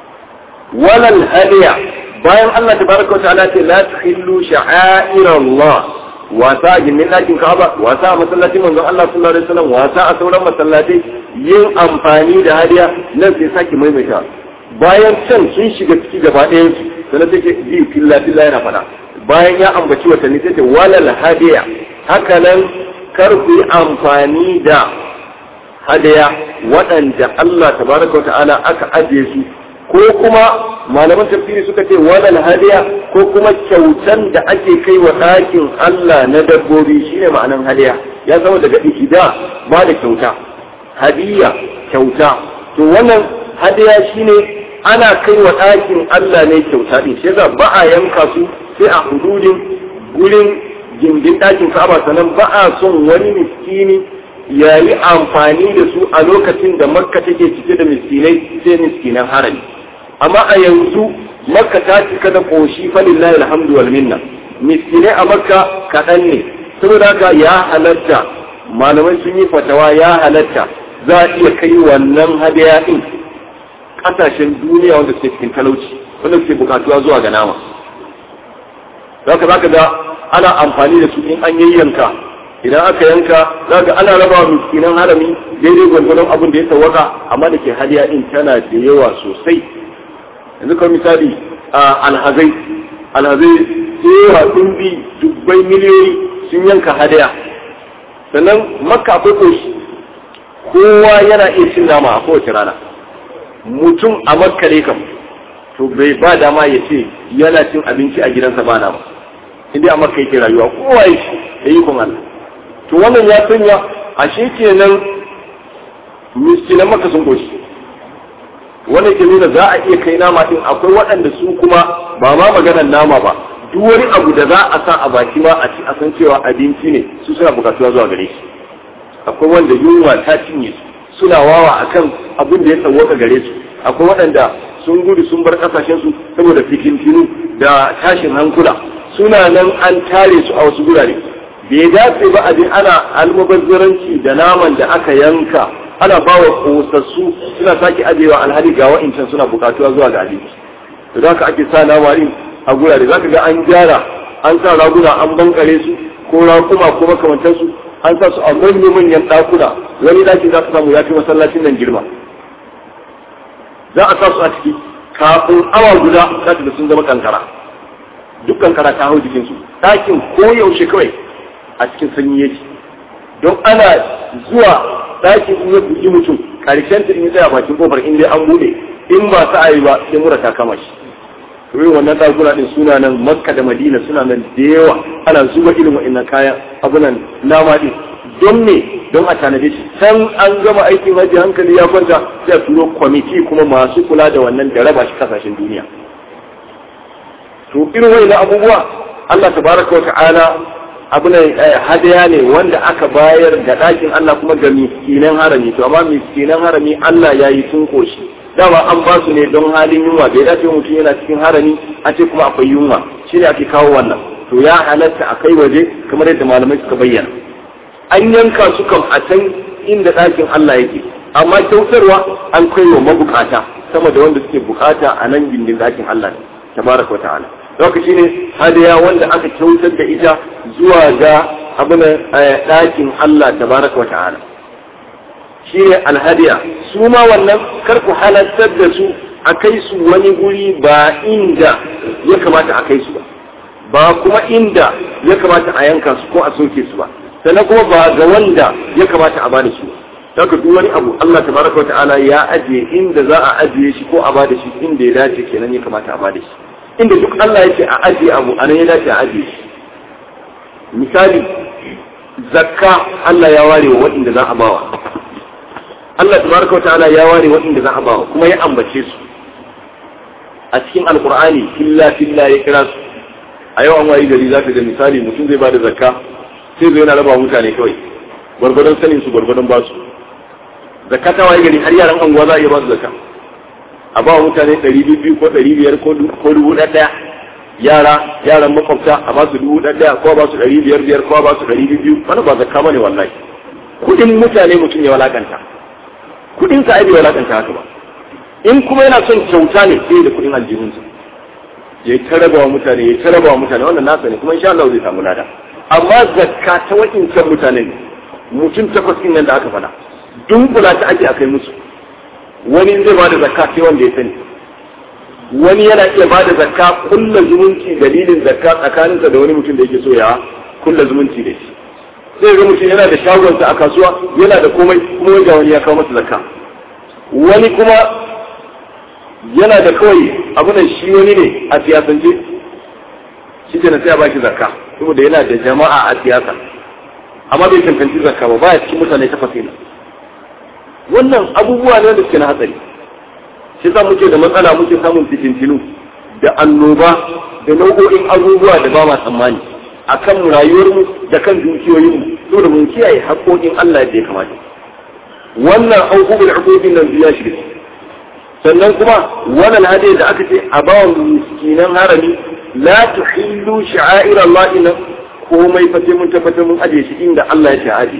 [SPEAKER 1] Walal hadiya bayan Allah tabaraka wa ta'ala ce la tuhillu sha'airallah wasa a gindin ɗakin Ka'aba, wasa a masallacin manzon Allah sallallahu alaihi wasallam, wasa a sauran masallatai, yin amfani da hadiya nan sai sake maimaita. Bayan can sun shiga ciki gaba ɗayan su, sannan take bi filla filla yana fada. Bayan ya ambaci watanni sai ce walal hadiya, haka nan kar ku yi amfani da hadiya waɗanda Allah tabaraka wa ta'ala aka ajiye su, ko kuma malaman tafsiri suka ce walal hadiya ko kuma kyautan da ake kai wa ɗakin Allah na dabbobi shine ma'anan hadiya. Ya zama daga ihda ba da kyauta, hadiya kyauta. To wannan hadiya shine ana kai wa ɗakin Allah ne kyauta din, shi yasa ba a yanka su sai a hududin gurin gindin ɗakin Ka'aba, sannan ba a son wani miskini ya yi amfani da su a lokacin da Makka take cike da miskinai sai miskinan harami. Amma a yanzu Makka ta cika da koshi falillahi alhamdu wal minna, miskinai a Makka kaɗan ne, saboda haka ya halatta malamai sun yi fatawa ya halatta za a iya kai wannan hadiya din ƙasashen duniya wanda suke cikin talauci, wanda suke bukatuwa zuwa ga nama. Zaka zaka ga ana amfani da su in an yayyanka, idan aka yanka zaka ana raba miskinan harami daidai gwargwadon abin da ya sawwaka, amma da ke hadiya din tana da yawa sosai. Yanzu kan misali a alhazai alhazai yawa sun bi dubbai miliyoyi sun yanka hadiya. Sannan Makka akwai koshi, kowa yana iya cin nama a kowace rana. Mutum a Makka ne kam to bai ba dama ya ce yana cin abinci a gidansa ba nama, inda a Makka yake rayuwa kowa ya shi da yi kuma Allah. To wannan ya sanya ashe kenan miskinan Makka sun koshi. Wannan ke nuna za a iya kai nama din. Akwai waɗanda su kuma ba ma maganar nama ba, duk wani abu da za a sa a baki ma a ci a san cewa abinci ne, su suna bukatuwa zuwa gare shi. Akwai wanda yunwa ta cinye su suna wawa akan abin da ya sauwaka gare su. Akwai waɗanda sun gudu sun bar kasashen su saboda fitintinu da tashin hankula, suna nan an tare su a wasu gurare. Bai dace ba a je ana almubazzaranci da naman da aka yanka ana ba wa kosassu suna sake ajewa alhali ga wa'incan suna bukatuwa zuwa ga abinci. Da za ka ake sa nama din a gurare, za ka ga an gyara an sa raguna an bankare su ko rakuma ko makamantansu an sa su a manyan manyan ɗakuna. Wani ɗaki za ka samu ya fi masallacin nan girma, za a sa su a ciki kafin awa guda za ka ga sun zama kankara, duk kankara ta hau jikinsu. Ɗakin ko yaushe kawai a cikin sanyi yake, don ana zuwa ɗakin in ya bugi mutum karshen ta in ya tsaya bakin kofar in dai an bude in ba sa ayi ba sai mura ta kama shi to yin wannan ɗakuna din suna nan Makka da Madina suna nan da yawa ana zuba irin wa'annan kayan abunan nama din don me don a tanade shi can an gama aikin haji hankali ya kwanta sai a turo kwamiti kuma masu kula da wannan da raba shi kasashen duniya to irin wa'annan abubuwa Allah tabaraka wa ta'ala abu ne hadaya ne wanda aka bayar da ɗakin Allah kuma ga miskinan harami to amma miskinan harami Allah ya yi tun koshi dama an ba su ne don halin yunwa bai dace mutum yana cikin harami a ce kuma akwai yunwa shi ne ake kawo wannan to ya halatta a kai waje kamar yadda malamai suka bayyana an yanka su kam a can inda ɗakin Allah yake amma kyautarwa an kai wa mabukata sama da wanda suke bukata a nan gindin ɗakin Allah ne tabaraka wa ta'ala lokaci ne hadaya wanda aka kyautar da ita zuwa ga abin ɗakin Allah tabaraka wa ta'ala shi ne alhadiya su ma wannan kar ku halartar da su a kai su wani guri ba inda ya kamata a kai su ba ba kuma inda ya kamata a yanka su ko a soke su ba sannan kuma ba ga wanda ya kamata a bada su saka duk wani abu Allah tabaraka wa ta'ala ya ajiye inda za a ajiye shi ko a bada shi inda ya dace kenan ya kamata a bada shi inda duk Allah ya ce a ajiye abu a nan ya dace a ajiye shi misali zakka Allah ya ware wa waɗanda za a bawa Allah tabaraka wa ta'ala ya ware waɗanda za a bawa kuma ya ambace su a cikin alqur'ani filla filla ya kira su a yau an wayi gari zaka ga misali mutum zai bada zakka sai zai yana raba mutane kawai gwargwadon sanin su gwargwadon ba su zakka ta wayi gari har yaran anguwa za a iya ba su zakka a ba mutane ɗari biyu ko ɗari biyar ko dubu ɗaya yara yaran makwabta a ba su dubu ɗaya ko ba su ɗari biyar biyar ko ba su ɗari biyu wani ba zakka bane wallahi kuɗin mutane mutum ya walakanta kuɗin sa ai bai walakanta haka ba in kuma yana son kyauta ne sai da kuɗin aljihunsa ya ta raba wa mutane ya ta raba wa mutane wannan nasa ne kuma insha Allah zai samu lada amma zakka ta wakincan mutane ne mutum takwas ɗin nan da aka faɗa dunkula ta ake akai musu wani zai ba da zakka sai wanda ya sani wani yana iya ba da zakka kulla zumunci dalilin zakka tsakaninsa da wani mutum da yake so ya kulla zumunci da shi sai ga mutum yana da shagonsa a kasuwa yana da komai kuma wanda wani ya kawo masa zakka wani kuma yana da kawai abunan shi wani ne a siyasance shi ke na sai a baki zakka saboda yana da jama'a a siyasa amma bai cancanci zakka ba baya cikin mutane ta fasila wannan abubuwa ne da suke na hatsari shi sa muke da matsala muke samun fitintinu da annoba da nau'o'in abubuwa da ba ma tsammani a kan rayuwarmu da kan dukiyoyinmu saboda mun kiyaye haƙoƙin Allah da ya kamata wannan abubuwan haƙoƙin nan biya shi sannan kuma wannan hadisi da aka ce a bawa miskinan harami la tuhillu sha'air Allah inna komai fa sai mun tabbatar mun aje shi inda Allah ya ce aje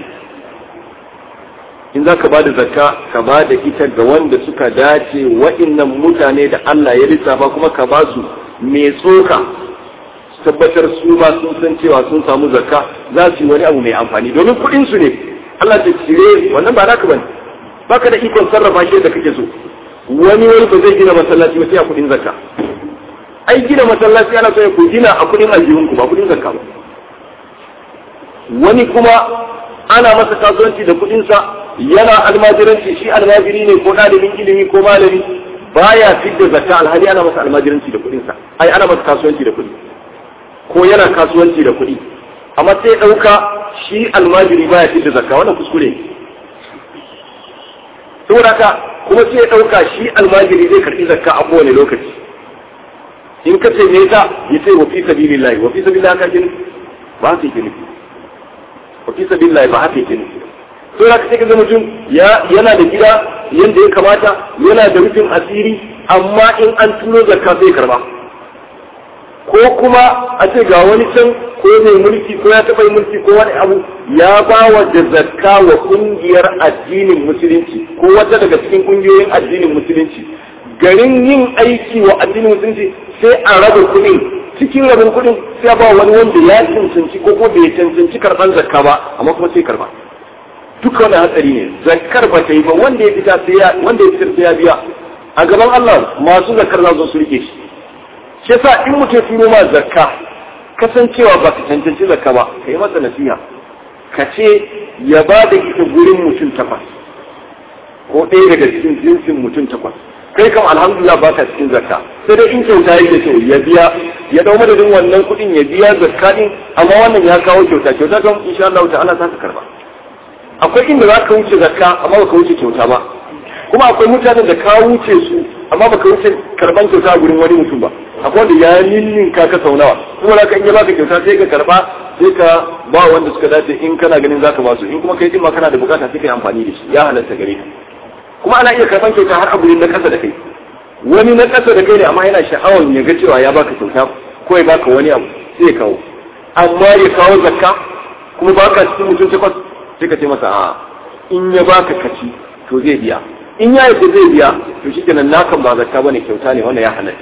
[SPEAKER 1] in za ka ba da zakka ka ba da ita ga wanda suka dace wa'innan mutane da Allah ya lissafa kuma ka ba su mai tsoka tabbatar su ma sun san cewa sun samu zakka za su yi wani abu mai amfani domin kuɗin su ne Allah ta cire wannan ba naka bane baka da ikon sarrafa shi da kake so wani wani ba zai gina masallaci ba sai a kuɗin zakka ai gina masallaci ana so ya ku gina a kuɗin aljihun ku ba kuɗin zakka ba wani kuma ana masa kasuwanci da kuɗinsa yana almajiranci shi almajiri ne ko ɗalibin ilimi ko malami baya fidda zakka alhali ana masa almajiranci da kuɗinsa ai ana masa kasuwanci da kuɗi ko yana kasuwanci da kuɗi amma sai ɗauka shi almajiri baya fidda zakka wannan kuskure saboda haka kuma sai ɗauka shi almajiri zai karɓi zakka a kowane lokaci in ka ce me yasa ya ce wa fi sabilillahi wa fi sabilillahi ka ce ba haka yake nufi wa fi sabilillahi ba haka yake nufi to da kace kaga mutum ya yana da gida yanda ya kamata yana da rufin asiri amma in an turo zakka sai karba ko kuma a ce ga wani can ko mai mulki ko ya taɓa mulki ko wani abu ya ba wa da zakka wa kungiyar addinin musulunci ko wata daga cikin kungiyoyin addinin musulunci garin yin aiki wa addinin musulunci sai a raba kuɗin cikin rabin kuɗin sai ba wani wanda ya cancanci ko ko bai cancanci karɓar zakka ba amma kuma sai karɓa duka wani hatsari ne zakkar ba ta yi ba wanda ya fita sai ya wanda ya fitar sai ya biya a gaban Allah masu zakkar za su rike shi shi yasa in mutum turo ma zakka kasancewa ba ka cancanci zakka ba kai masa nasiha ka ce ya ba da ita gurin mutum takwas ko ɗaya daga cikin jinsin mutum takwas, kai kam alhamdulillah ba ka cikin zakka, sai dai in kyauta yake so ya biya ya dau madadin wannan kuɗin ya biya zakka din, amma wannan ya kawo kyauta kyauta kan insha Allah ta'ala za ka karba. Akwai inda za ka wuce zakka amma ba ka wuce kyauta ba, kuma akwai mutanen da ka wuce su amma ba ka wuce karban kyauta a gurin wani mutum ba. Akwai wanda ya ninninka ka sau nawa, kuma da ka in ya baka kyauta sai ka karba sai ka ba wanda suka dace in kana ganin zaka ba su, in kuma kai din ma kana da bukata sai ka yi amfani da shi, ya halatta gare ka. Kuma ana iya karban kyauta har abu na kasa da kai, wani na kasa da kai ne amma yana sha'awar ya ga cewa ya baka kyauta ko ya baka wani abu sai ya kawo, amma ya kawo zakka kuma baka cikin mutum takwas sai ka ce masa a in ya baka kaci to zai biya, in ya yadda zai biya to shi kenan na kan ba zakka bane kyauta ne wannan ya halatta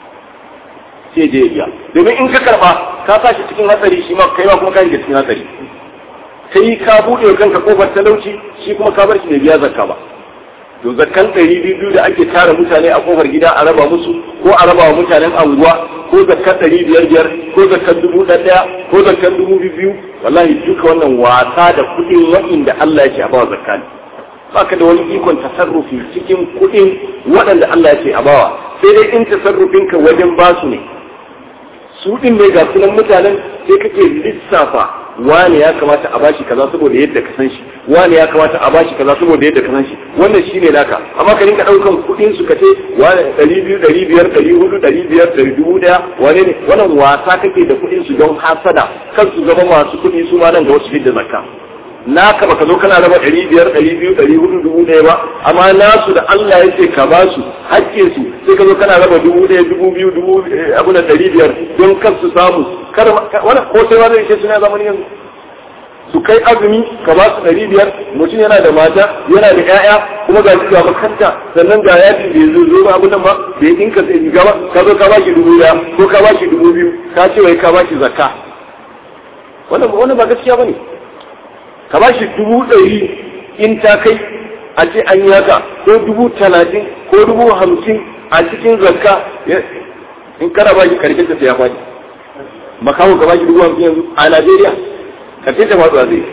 [SPEAKER 1] sai je biya, domin in ka karba ka sa shi cikin hatsari shi ma kai ma kuma ka shiga cikin hatsari, kai ka buɗe kanka kofar talauci shi kuma ka bar shi bai biya zakka ba. To zakkan ɗari biyu da ake tara mutane a kofar gida a raba musu ko a raba wa mutanen anguwa ko zakkan ɗari biyar biyar ko zakkan dubu ɗaya ko zakkan dubu biyu wallahi duka wannan wasa da kuɗin waɗanda Allah ya ce a bawa zakka ne. Baka da wani ikon tasarrufi cikin kuɗin waɗanda Allah ya ce a bawa, sai dai in tasarrufinka wajen basu ne. Su ɗin ne ga sunan mutanen sai kake lissafa wani ya kamata a bashi kaza saboda yadda ka san shi, wani ya kamata a bashi kaza saboda yadda ka san shi, wannan shine naka. Amma ka rinka daukan kudin su kace wani ɗari biyu ɗari biyar ɗari hudu ɗari biyar ɗari dubu ɗaya wane ne, wannan wasa kake da kudin su don hasada kan su zama masu kudi su ma nan ga wasu fidda zakka. Naka baka zo kana raba ɗari biyar ɗari biyu ɗari hudu dubu ɗaya ba, amma nasu da Allah ya ce ka ba su hakkin su sai ka zo kana raba dubu ɗaya dubu biyu dubu abu da ɗari biyar don kar su samu kar wannan ko sai wani yake suna zamanin yanzu su kai azumi ka ba su ɗari biyar, mutum yana da mata yana da ƴaƴa kuma ga shi ga makanta sannan ga yafi bai zo zo abu nan ba bai dinka sai ga ba ka zo ka ba shi dubu ɗaya ko ka ba shi dubu biyu ka ce wai ka ba shi zakka, wannan wannan ba gaskiya bane. Ka ba shi dubu ɗari in ta kai a ce an yi haka ko dubu talatin ko dubu hamsin a cikin zakka in kana ba shi karshen ta ya faɗi. Makamu ka ba shi dubu hamsin yanzu a Najeriya karshen ta faɗuwa zai.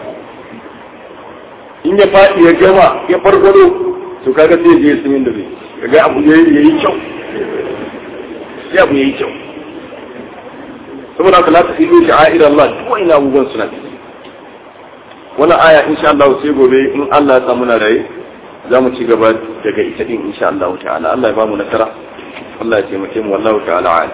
[SPEAKER 1] In ya faɗi ya gama ya farfado to kaga sai ya je sun da zai kaga abu ya yi kyau. Sai abu ya yi kyau. Saboda haka la ta fi sha'air Allah duk ina abubuwan suna ciki. Wannan aya insha Allah sai gobe in Allah ya samu na raye za mu ci gaba daga ita din insha Allah ta'ala. Allah ya ba mu nasara, Allah ya taimake mu wallahu ta'ala ala.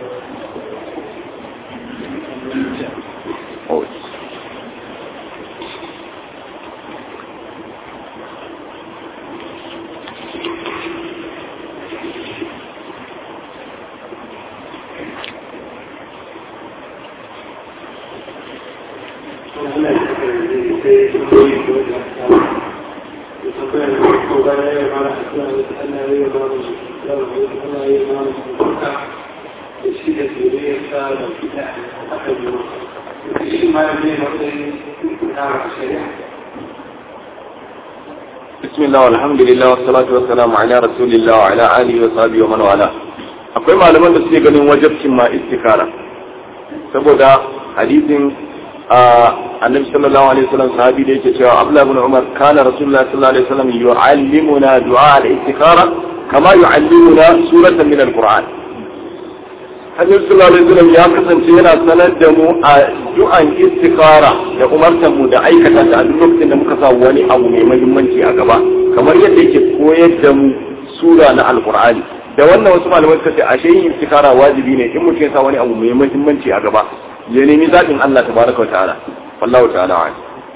[SPEAKER 1] بسم الله والحمد لله والصلاة والسلام على رسول الله وعلى آله وصحبه ومن والاه. akwai malaman da suke ganin wajibcin ma istikara saboda hadisin annabi sallallahu alaihi wasallam sahabi da yake cewa Abdullah ibn Umar kana Rasulullah sallallahu alaihi wasallam yu'allimuna du'a al-istikara kama yu'allimuna suratan min al-Qur'an. Annabi sallallahu alaihi wasallam ya kasance yana sanar da mu a du'an istikara da umartan mu da aikata ta a duk lokacin da muka sa wani abu mai muhimmanci a gaba kamar yadda yake koyar da mu sura na al-Qur'ani. Da wannan wasu malamai suka ce ashe yin istikara wajibi ne in mutum ya sa wani abu mai muhimmanci a gaba ya nemi zaɓin Allah tabaraka wa ta'ala wallahu ta'ala a'lam.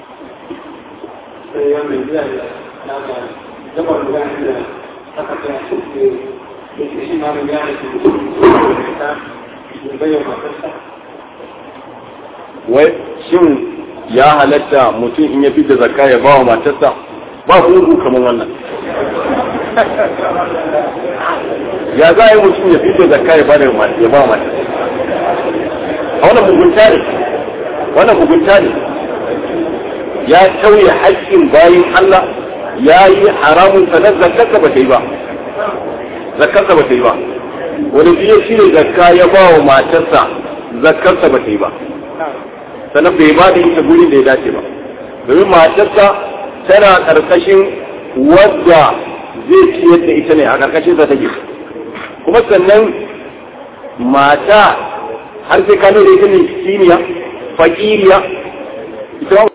[SPEAKER 1] Wai shin ya halatta mutum in ya fi da zakka ya ba wa matarsa? Ba mugu kamar wannan. Ya za a yi mutum ya fi da zakka ya ba wa matarsa? A wannan mugunta ne, wannan mugunta ne. Ya tauye haƙƙin bayin Allah, ya yi haramun sanar zakkarsa ba ta yi ba. Zakkarsa ba ta yi ba. Wani biyu shi ne zakka ya ba wa matarsa, zakkarsa ba ta yi ba. sannan bai ba da ita gurin da ya dace ba domin matarsa tana karkashin wadda zai ciyar da ita ne a karkashin sa take kuma sannan mata har sai ka nuna ita ne siniya fakiriya ita